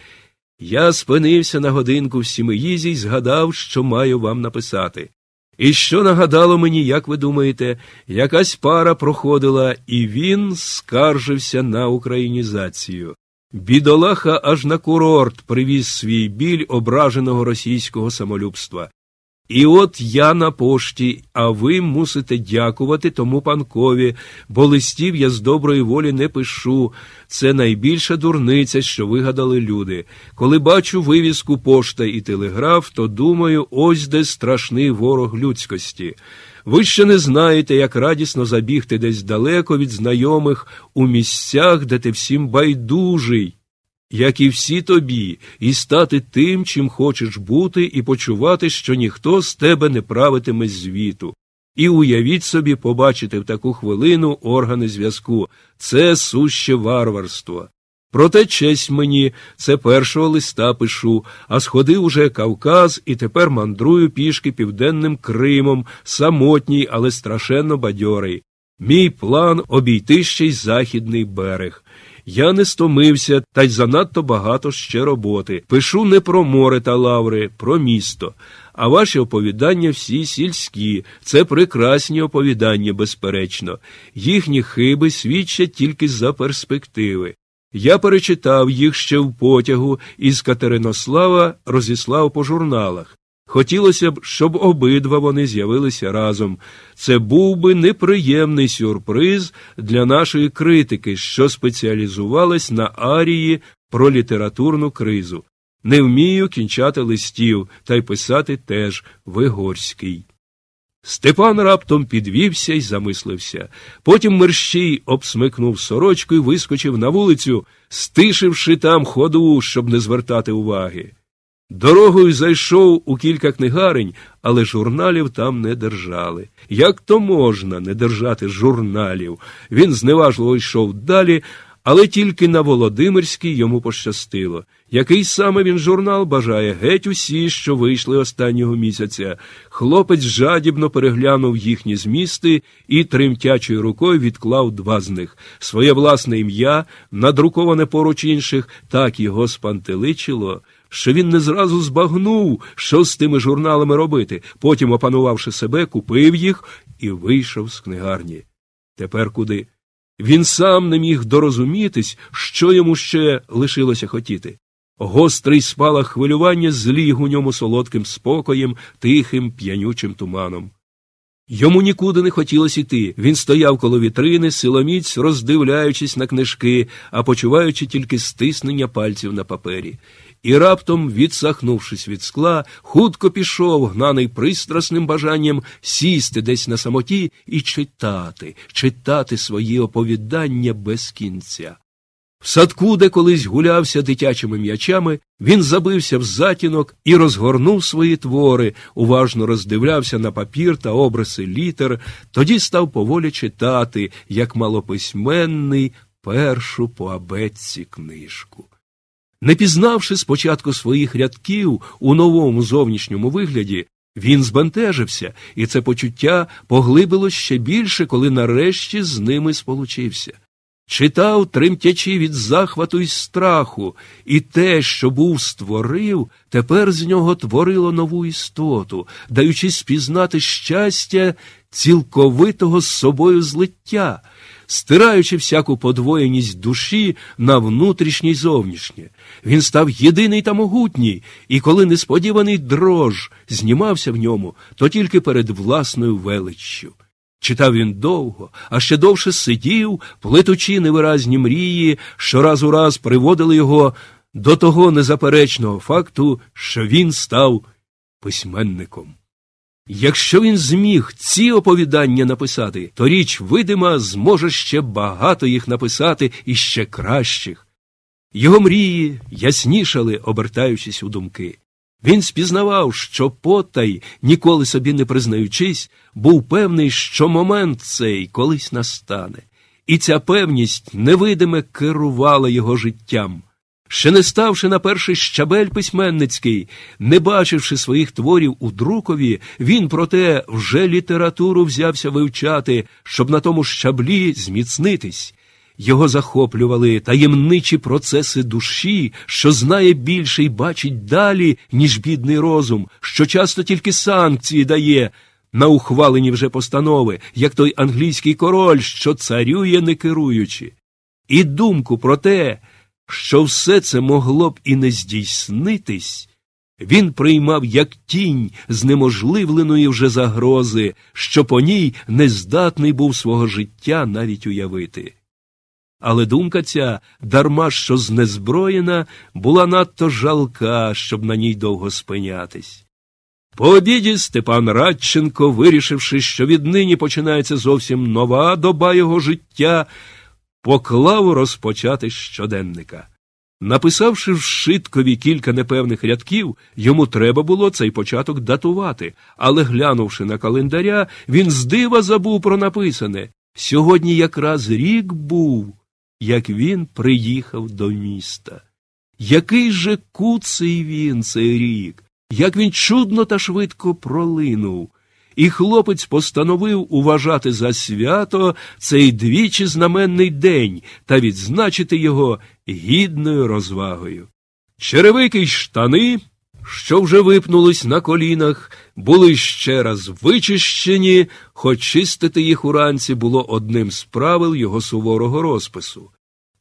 Я спинився на годинку в Сімеїзі й згадав, що маю вам написати. І що нагадало мені, як ви думаєте, якась пара проходила, і він скаржився на українізацію. Бідолаха аж на курорт привіз свій біль ображеного російського самолюбства. І от я на пошті, а ви мусите дякувати тому панкові, бо листів я з доброї волі не пишу. Це найбільша дурниця, що вигадали люди. Коли бачу вивіску «Пошта» і «Телеграф», то думаю, ось де страшний ворог людськості. Ви ще не знаєте, як радісно забігти десь далеко від знайомих у місцях, де ти всім байдужий, як і всі тобі, і стати тим, чим хочеш бути, і почувати, що ніхто з тебе не правитиме звіту. І уявіть собі побачити в таку хвилину органи зв'язку. Це суще варварство. Проте честь мені, це першого листа пишу, а сходив уже Кавказ і тепер мандрую пішки південним Кримом, самотній, але страшенно бадьорий. Мій план – обійти ще й західний берег. Я не стомився, та й занадто багато ще роботи. Пишу не про море та лаври, про місто. А ваші оповідання всі сільські. Це прекрасні оповідання, безперечно. Їхні хиби свідчать тільки за перспективи. Я перечитав їх ще в потягу і з Катеринослава розіслав по журналах. Хотілося б, щоб обидва вони з'явилися разом. Це був би неприємний сюрприз для нашої критики, що спеціалізувалась на арії про літературну кризу. Не вмію кінчати листів, та й писати теж Вигорський. Степан раптом підвівся й замислився. Потім мерщій обсмикнув сорочку й вискочив на вулицю, стишивши там ходу, щоб не звертати уваги. Дорогою зайшов у кілька книгарень, але журналів там не держали. Як то можна не держати журналів? Він зневажливо йшов далі, але тільки на Володимирській йому пощастило. Який саме він журнал бажає? Геть усі, що вийшли останнього місяця. Хлопець жадібно переглянув їхні змісти і тремтячою рукою відклав два з них. Своє власне ім'я, надруковане поруч інших, так його спантеличило, що він не зразу збагнув, що з тими журналами робити. Потім, опанувавши себе, купив їх і вийшов з книгарні. Тепер куди? Він сам не міг дорозумітись, що йому ще лишилося хотіти. Гострий спалах хвилювання зліг у ньому солодким спокоєм, тихим, п'янючим туманом. Йому нікуди не хотілося йти. Він стояв коло вітрини, силоміць роздивляючись на книжки, а почуваючи тільки стиснення пальців на папері. І раптом, відсахнувшись від скла, хутко пішов, гнаний пристрасним бажанням сісти десь на самоті і читати, читати свої оповідання без кінця. В садку, де колись гулявся дитячими м'ячами, він забився в затінок і розгорнув свої твори, уважно роздивлявся на папір та обриси літер, тоді став поволі читати, як малописьменний, першу по абетці книжку. Не пізнавши спочатку своїх рядків у новому зовнішньому вигляді, він збентежився, і це почуття поглибилось ще більше, коли нарешті з ними сполучився. Читав, тремтячи від захвату й страху, і те, що був створив, тепер з нього творило нову істоту, даючи спізнати щастя цілковитого з собою злиття, стираючи всяку подвоєність душі на внутрішнє й зовнішнє. Він став єдиний та могутній, і коли несподіваний дрож знімався в ньому, то тільки перед власною величчю. Читав він довго, а ще довше сидів, плетучи невиразні мрії, що раз у раз приводили його до того незаперечного факту, що він став письменником. Якщо він зміг ці оповідання написати, то річ видима зможе ще багато їх написати і ще кращих. Його мрії яснішали, обертаючись у думки. Він спізнавав, що потай, ніколи собі не признаючись, був певний, що момент цей колись настане. І ця певність невидиме керувала його життям. Ще не ставши на перший щабель письменницький, не бачивши своїх творів у друкові, він, проте, вже літературу взявся вивчати, щоб на тому щаблі зміцнитись. Його захоплювали таємничі процеси душі, що знає більше й бачить далі, ніж бідний розум, що часто тільки санкції дає на ухвалені вже постанови, як той англійський король, що царює не керуючи. І думку про те, що все це могло б і не здійснитись, він приймав як тінь знеможливленої вже загрози, що по ній не здатний був свого життя навіть уявити. Але думка ця, дарма що знезброєна, була надто жалка, щоб на ній довго спинятись. По обіді Степан Радченко, вирішивши, що віднині починається зовсім нова доба його життя, поклав розпочати щоденника. Написавши в шиткові кілька непевних рядків, йому треба було цей початок датувати, але, глянувши на календаря, він з дива забув про написане. Сьогодні якраз рік був, як він приїхав до міста. Який же куций він цей рік, як він чудно та швидко пролинув. І хлопець постановив уважати за свято цей двічі знаменний день та відзначити його гідною розвагою. Черевики й штани, що вже випнулись на колінах, були ще раз вичищені, хоч чистити їх уранці було одним з правил його суворого розпису.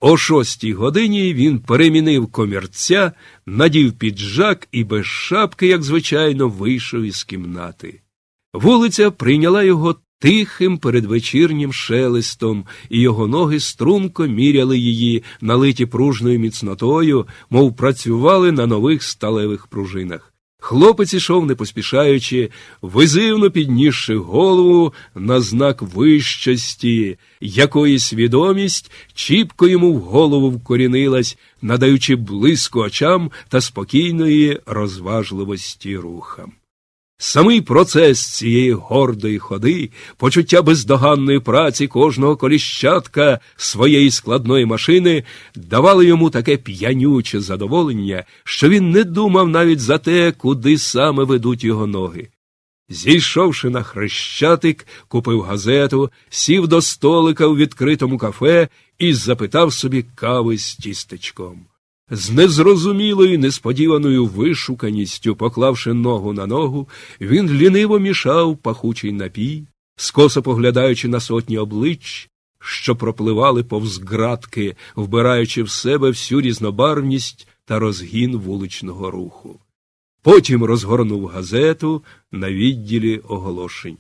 О шостій годині він перемінив комірця, надів піджак і без шапки, як звичайно, вийшов із кімнати. Вулиця прийняла його тихим передвечірнім шелестом, і його ноги струнко міряли її, налиті пружною міцнотою, мов працювали на нових сталевих пружинах. Хлопець ішов, не поспішаючи, визивно піднісши голову на знак вищості, якої свідомість чіпко йому в голову вкорінилась, надаючи блиску очам та спокійної розважливості рухам. Самий процес цієї гордої ходи, почуття бездоганної праці кожного коліщатка своєї складної машини давали йому таке п'янюче задоволення, що він не думав навіть за те, куди саме ведуть його ноги. Зійшовши на Хрещатик, купив газету, сів до столика у відкритому кафе і запитав собі кави з тістечком. З незрозумілою, несподіваною вишуканістю, поклавши ногу на ногу, він ліниво мішав пахучий напій, скосо поглядаючи на сотні облич, що пропливали повз ґратки, вбираючи в себе всю різнобарвність та розгін вуличного руху. Потім розгорнув газету на відділі оголошень.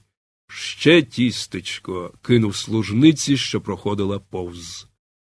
«Ще тістечко», – кинув служниці, що проходила повз.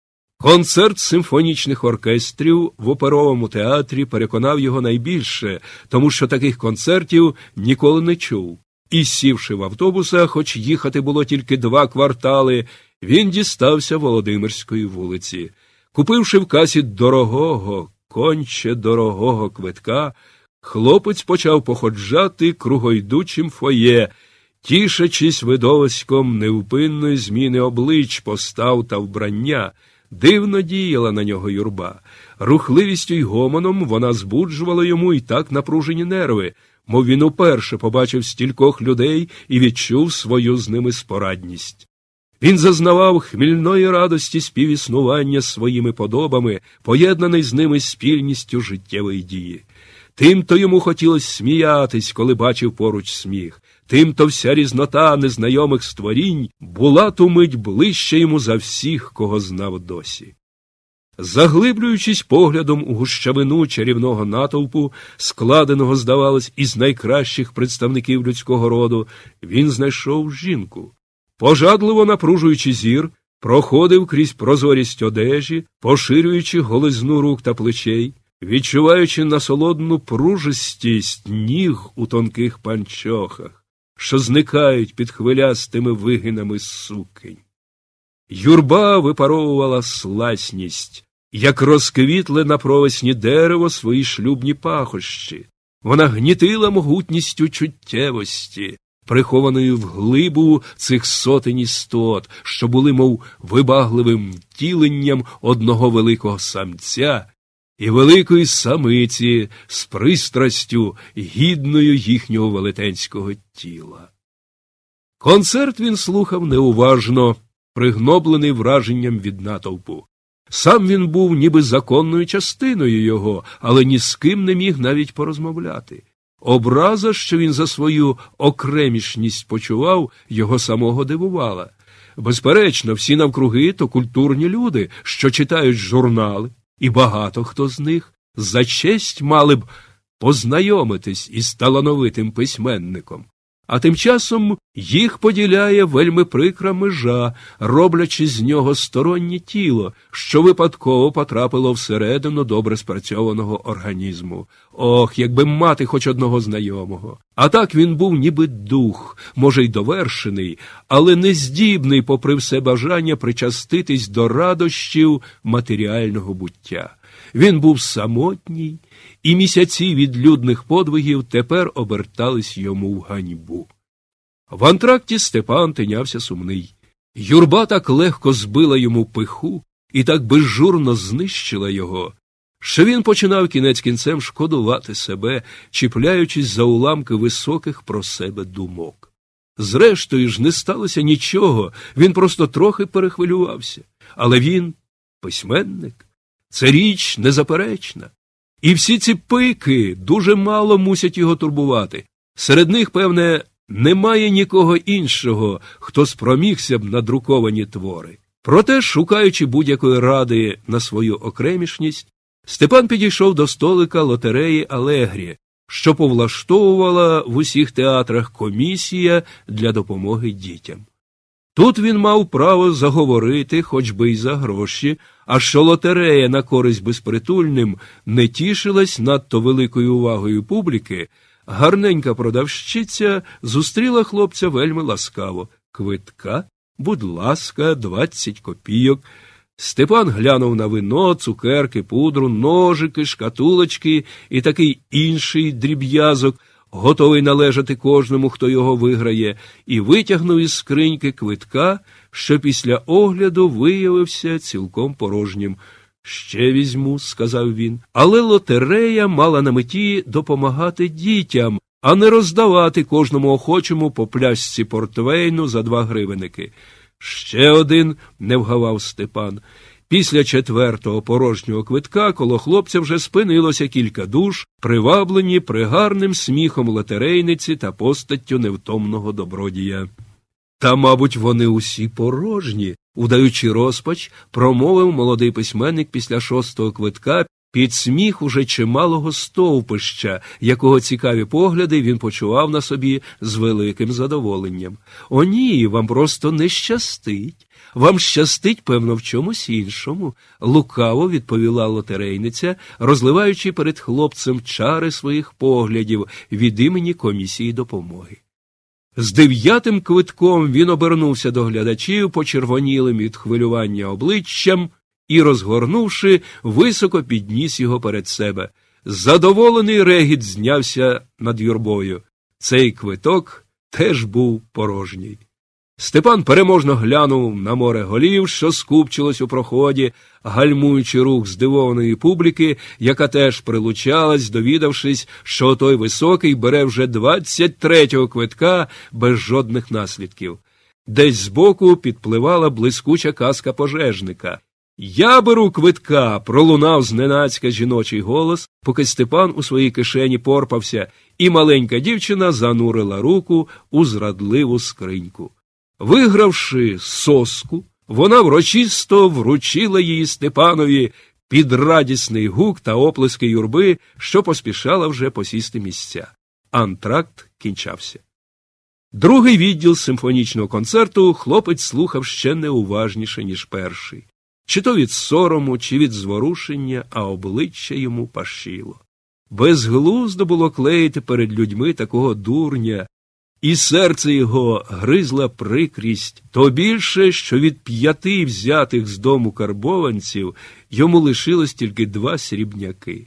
Концерт симфонічних оркестрів в оперовому театрі переконав його найбільше, тому що таких концертів ніколи не чув. І, сівши в автобуса, хоч їхати було тільки два квартали, він дістався Володимирської вулиці. Купивши в касі дорогого, конче дорогого квитка, хлопець почав походжати кругойдучим фоє, тішачись видовиськом невпинної зміни облич, постав та вбрання. Дивно діяла на нього юрба. Рухливістю й гомоном вона збуджувала йому і так напружені нерви, мов він уперше побачив стількох людей і відчув свою з ними спорадність. Він зазнавав хмільної радості співіснування з своїми подобами, поєднаний з ними спільністю життєвої дії. Тим-то йому хотілося сміятись, коли бачив поруч сміх. Тим-то вся різнота незнайомих створінь була ту мить ближче йому за всіх, кого знав досі. Заглиблюючись поглядом у гущавину чарівного натовпу, складеного, здавалось, із найкращих представників людського роду, він знайшов жінку. Пожадливо напружуючи зір, проходив крізь прозорість одежі, поширюючи голизну рук та плечей, відчуваючи насолодну пружистість ніг у тонких панчохах, що зникають під хвилястими вигинами суконь. Юрба випаровувала сласність, як розквітле на провесні дерево свої шлюбні пахощі. Вона гнітила могутністю чуттєвості, прихованою в глибу цих сотень істот, що були, мов вибагливим втіленням одного великого самця і великої самиці з пристрастю, гідною їхнього велетенського тіла. Концерт він слухав неуважно, пригноблений враженням від натовпу. Сам він був ніби законною частиною його, але ні з ким не міг навіть порозмовляти. Образа, що він за свою окремішність почував, його самого дивувала. Безперечно, всі навкруги то культурні люди, що читають журнали, і багато хто з них за честь мали б познайомитись із талановитим письменником. А тим часом їх поділяє вельми прикра межа, роблячи з нього стороннє тіло, що випадково потрапило всередину добре спрацьованого організму. Ох, якби мати хоч одного знайомого. А так він був ніби дух, може й довершений, але не здібний, попри все бажання, причаститись до радощів матеріального буття. Він був самотній, і місяці відлюдних подвигів тепер обертались йому в ганьбу. В антракті Степан тинявся сумний. Юрба так легко збила йому пиху і так безжурно знищила його, що він починав кінець кінцем шкодувати себе, чіпляючись за уламки високих про себе думок. Зрештою ж не сталося нічого, він просто трохи перехвилювався. Але він – письменник. Це річ незаперечна. І всі ці пики дуже мало мусять його турбувати. Серед них, певне, немає нікого іншого, хто спромігся б на друковані твори. Проте, шукаючи будь-якої ради на свою окремішність, Степан підійшов до столика лотереї «Алегрі», що повлаштовувала в усіх театрах комісія для допомоги дітям. Тут він мав право заговорити, хоч би й за гроші, а що лотерея на користь безпритульним не тішилась надто великою увагою публіки, гарненька продавщиця зустріла хлопця вельми ласкаво. «Квитка? Будь ласка, двадцять копійок». Степан глянув на вино, цукерки, пудру, ножики, шкатулочки і такий інший дріб'язок, готовий належати кожному, хто його виграє, і витягнув із скриньки квитка, що після огляду виявився цілком порожнім. «Ще візьму», – сказав він. Але лотерея мала на меті допомагати дітям, а не роздавати кожному охочому по пляшці портвейну за два гривенники. «Ще один», – не вгавав Степан. Після четвертого порожнього квитка коло хлопця вже спинилося кілька душ, приваблені пригарним сміхом лотерейниці та постаттю невтомного добродія. «Та, мабуть, вони усі порожні», – удаючи розпач, промовив молодий письменник після шостого квитка під сміх уже чималого стовпища, якого цікаві погляди він почував на собі з великим задоволенням. «О ні, вам просто не щастить. Вам щастить, певно, в чомусь іншому», – лукаво відповіла лотерейниця, розливаючи перед хлопцем чари своїх поглядів від імені комісії допомоги. З дев'ятим квитком він обернувся до глядачів почервонілим від хвилювання обличчям і, розгорнувши, високо підніс його перед себе. Задоволений регіт знявся над юрбою. Цей квиток теж був порожній. Степан переможно глянув на море голів, що скупчилось у проході, гальмуючи рух здивованої публіки, яка теж прилучалась, довідавшись, що той високий бере вже двадцять третього квитка без жодних наслідків. Десь збоку підпливала блискуча каска пожежника. «Я беру квитка!» – пролунав зненацька жіночий голос, поки Степан у своїй кишені порпався, і маленька дівчина занурила руку у зрадливу скриньку. Вигравши соску, вона врочисто вручила її Степанові під радісний гук та оплески юрби, що поспішала вже посісти місця. Антракт кінчався. Другий відділ симфонічного концерту хлопець слухав ще неуважніше, ніж перший. Чи то від сорому, чи від зворушення, а обличчя йому пашило. Безглуздо було клеїти перед людьми такого дурня, і серце його гризла прикрість, то більше, що від п'яти взятих з дому карбованців йому лишилось тільки два срібняки.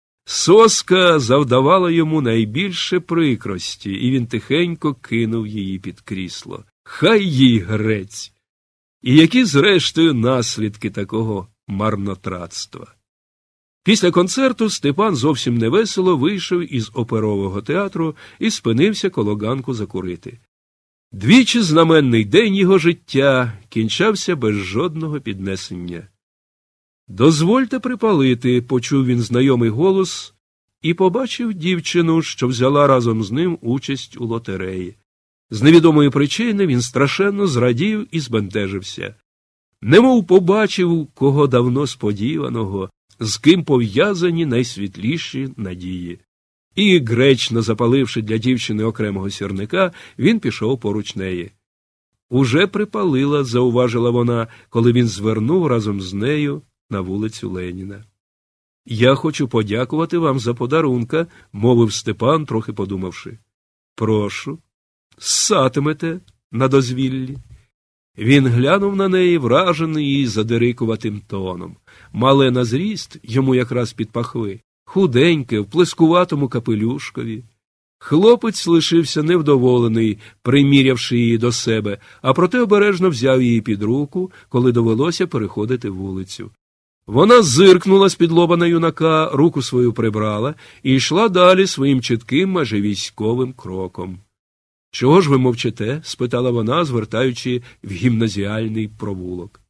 Соска завдавала йому найбільше прикрості, і він тихенько кинув її під крісло. Хай їй грець! І які, зрештою, наслідки такого марнотратства? Після концерту Степан зовсім невесело вийшов із оперового театру і спинився коло ганку закурити. Двічі знаменний день його життя кінчався без жодного піднесення. «Дозвольте припалити», – почув він знайомий голос і побачив дівчину, що взяла разом з ним участь у лотереї. З невідомої причини він страшенно зрадів і збентежився. Немов побачив кого давно сподіваного, з ким пов'язані найсвітліші надії. І, гречно запаливши для дівчини окремого сірника, він пішов поруч неї. «Уже припалила», – зауважила вона, коли він звернув разом з нею на вулицю Леніна. «Я хочу подякувати вам за подарунка», – мовив Степан, трохи подумавши. «Прошу, ссатимете на дозвіллі». Він глянув на неї, вражений її задирикуватим тоном. Мале на зріст, йому якраз під пахви, худеньке, в плескуватому капелюшкові. Хлопець лишився невдоволений, примірявши її до себе, а проте обережно взяв її під руку, коли довелося переходити вулицю. Вона зиркнула з-під лоба на юнака, руку свою прибрала і йшла далі своїм чітким, майже військовим кроком. «Чого ж ви мовчите?» – спитала вона, звертаючи в гімназіальний провулок.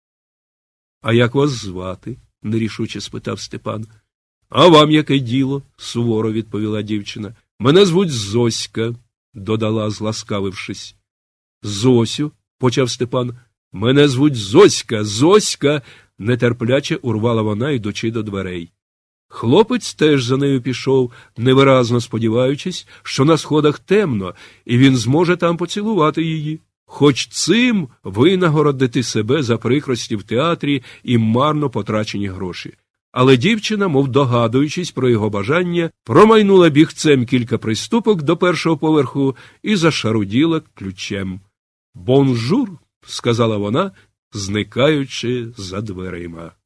«А як вас звати?» – нерішуче спитав Степан. «А вам яке діло?» – суворо відповіла дівчина. «Мене звуть Зоська», – додала, зласкавившись. «Зосю», – почав Степан, Мене звуть Зоська, Зоська, нетерпляче урвала вона, йдучи до дверей. Хлопець теж за нею пішов, невиразно сподіваючись, що на сходах темно, і він зможе там поцілувати її. Хоч цим винагородити себе за прикрості в театрі і марно потрачені гроші. Але дівчина, мов догадуючись про його бажання, промайнула бігцем кілька приступок до першого поверху і зашаруділа ключем. «Бонжур», – сказала вона, зникаючи за дверима.